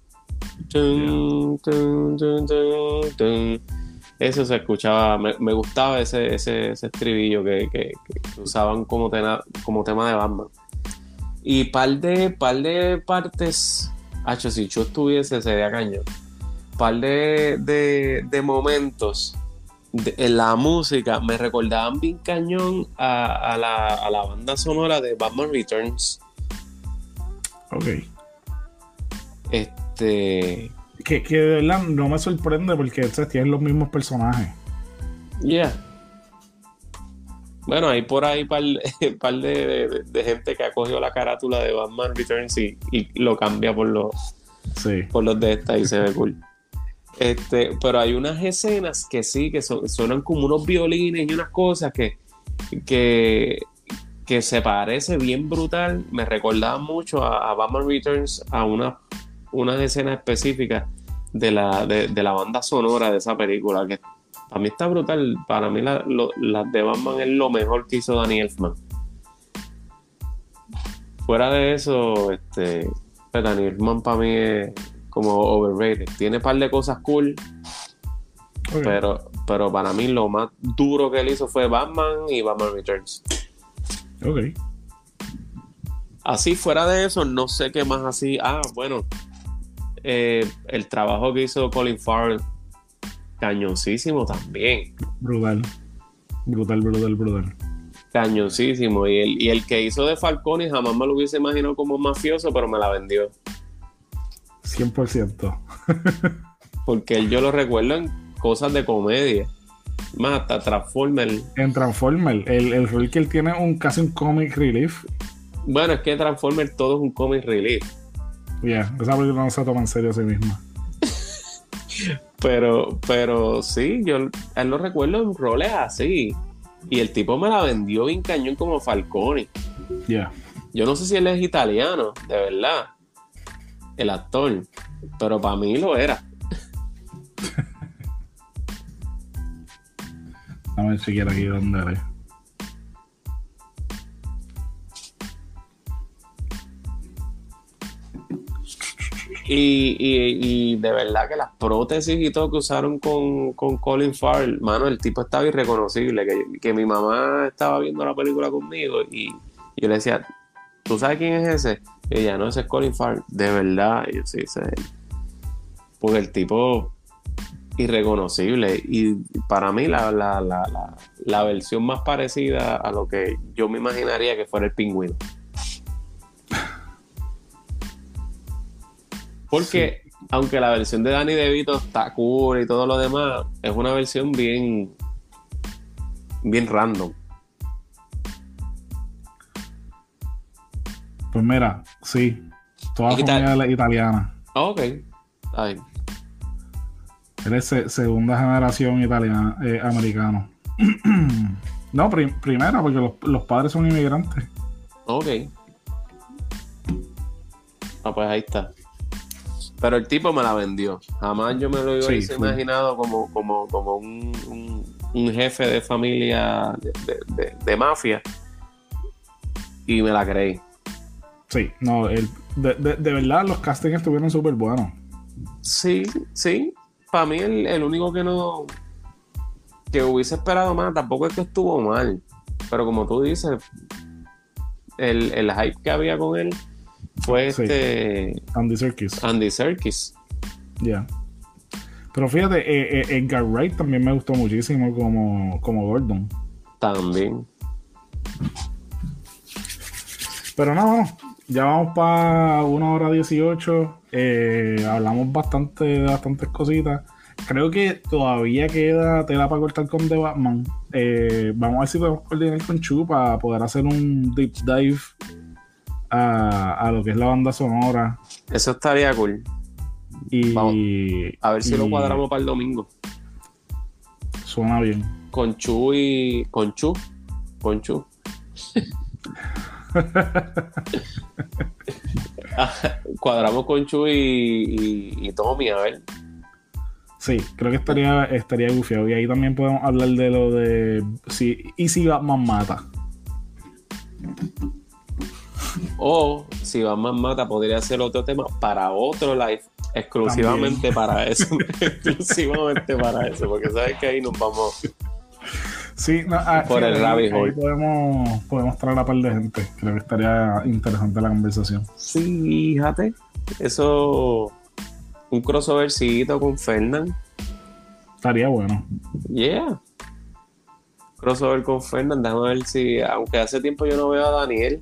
Tun, tun, tun, tun, tun. Eso se escuchaba, me, me gustaba ese, ese, ese estribillo que, que- que usaban como, tema, como tema de Batman. Y par de, par de partes, hacho, si yo estuviese, sería cañón. Par de, de, de momentos de- en la música me recordaban bien cañón a, a, la, a la banda sonora de Batman Returns. Ok. Este. Que, que de verdad no me sorprende porque o sea, tienen los mismos personajes. Yeah. Bueno, hay por ahí un par, par de, de, de gente que ha cogido la carátula de Batman Returns y, y lo cambia por los, sí. por los de esta y se ve cool. Este, pero hay unas escenas que sí, que son, suenan como unos violines y unas cosas que, que, que se parece bien brutal. Me recordaba mucho a, a Batman Returns, a una, unas escenas específicas de la, de, de la banda sonora de esa película, que para mí está brutal. Para mí las la, la de Batman es lo mejor que hizo Danny Elfman. Fuera de eso, este, pues Danny Elfman para mí es como overrated. Tiene un par de cosas cool, okay. pero, pero para mí lo más duro que él hizo fue Batman y Batman Returns. Ok. Así, fuera de eso, no sé qué más así. Ah, bueno, eh, el trabajo que hizo Colin Farrell, cañoncísimo también. Brutal. Brutal, brutal, brutal. Cañoncísimo. Y el, y el que hizo de Falcone jamás me lo hubiese imaginado como mafioso, pero me la vendió. cien por ciento. Porque él yo lo recuerdo en cosas de comedia. Más hasta Transformers. En Transformers, el, el rol que él tiene es un, casi un comic relief. Bueno, es que Transformers todo es un comic relief. Ya, yeah, esa película no se toma en serio a sí misma. Pero, pero sí, yo él lo recuerdo en roles así. Y el tipo me la vendió bien cañón como Falcone. Ya. Yeah. Yo no sé si él es italiano, de verdad. El actor. Pero para mí lo era. Dame chequear aquí dónde eres. Y, y, y de verdad que las prótesis y todo que usaron con, con Colin Farrell, mano, el tipo estaba irreconocible. Que, que mi mamá estaba viendo la película conmigo y, y yo le decía, ¿tú sabes quién es ese? Y ella, no, ese es Colin Farrell. De verdad, y yo sí, ese es él. Porque el tipo irreconocible. Y para mí la, la, la, la, la versión más parecida a lo que yo me imaginaría que fuera el Pingüino. Porque sí, aunque la versión de Danny DeVito está cool y todo lo demás, es una versión bien bien random. Pues mira, sí, toda la familia es italiana. Ok, ahí. Él es se- segunda generación italiana, eh, americano. No, prim- primera, porque los, los padres son inmigrantes. Ok. Ah, pues ahí está. Pero el tipo me la vendió. Jamás yo me lo hubiese sí, imaginado como, como, como un, un, un jefe de familia de, de, de, de mafia. Y me la creí. Sí, no, el, de, de, de verdad los castings estuvieron súper buenos. Sí, sí. Para mí el, el único que no... que hubiese esperado más, tampoco es que estuvo mal. Pero como tú dices, el, el hype que había con él fue sí. este Andy Serkis. Andy Serkis. Ya. Yeah. Pero fíjate, eh, eh, Edgar Wright también me gustó muchísimo como, como Gordon. También. Pero no, bueno, ya vamos para una hora dieciocho. Eh, hablamos bastante de bastantes cositas. Creo que todavía queda tela para cortar con The Batman. Eh, vamos a ver si podemos coordinar con Chu para poder hacer un deep dive A, a lo que es la banda sonora. Eso estaría cool. Y vamos a ver si y, lo cuadramos para el domingo. Suena bien. Con Chu y. Con Chu. Con Chu. Cuadramos con Chu y, y, y Tommy, a ver. Sí, creo que estaría, estaría gufiado. Y ahí también podemos hablar de lo de. Si, y si Batman mata. O si Batman mata, podría ser otro tema para otro live, exclusivamente también. Para eso. Exclusivamente para eso, porque sabes que ahí nos vamos sí, no, ah, por sí, el rabbit hole. Podemos, podemos traer a par de gente. Creo que estaría interesante la conversación. Sí, fíjate. Eso, un crossovercito con Fernan. Estaría bueno. Yeah. Crossover con Fernan. Déjame ver si, aunque hace tiempo yo no veo a Daniel.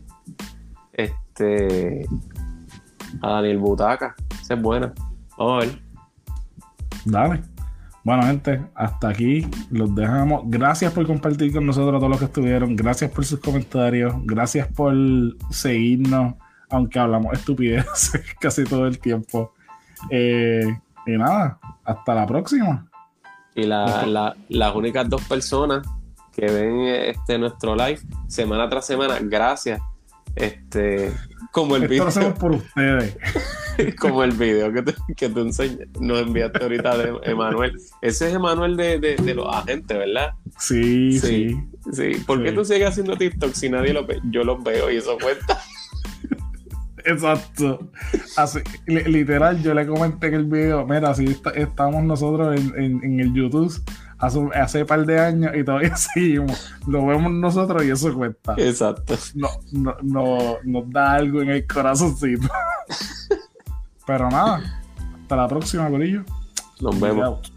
Este a Daniel Butaca, esa es buena. Vamos a ver. Dale. Bueno, gente, hasta aquí los dejamos. Gracias por compartir con nosotros a todos los que estuvieron. Gracias por sus comentarios. Gracias por seguirnos, aunque hablamos estupideces casi todo el tiempo. Eh, y nada, hasta la próxima. Y la, la, las únicas dos personas que ven este nuestro live semana tras semana, gracias. Este, como el Esto video. lo hacemos por ustedes. Como el video que, te, que tú enseñas, nos enviaste ahorita de Emanuel. Ese es Emanuel de, de, de los agentes, ¿verdad? Sí, sí. Sí. sí. ¿Por qué Sí. tú sigues haciendo TikTok si nadie lo ve? Yo los veo y eso cuenta. Exacto. Así, li- literal, yo le comenté en el video, mira, así está- estamos nosotros en, en, en el YouTube hace, hace un par de años y todavía seguimos. Lo vemos nosotros y eso cuenta. Exacto. No, no, no, nos da algo en el corazoncito. Pero nada, hasta la próxima, corillo. Nos vemos. Out.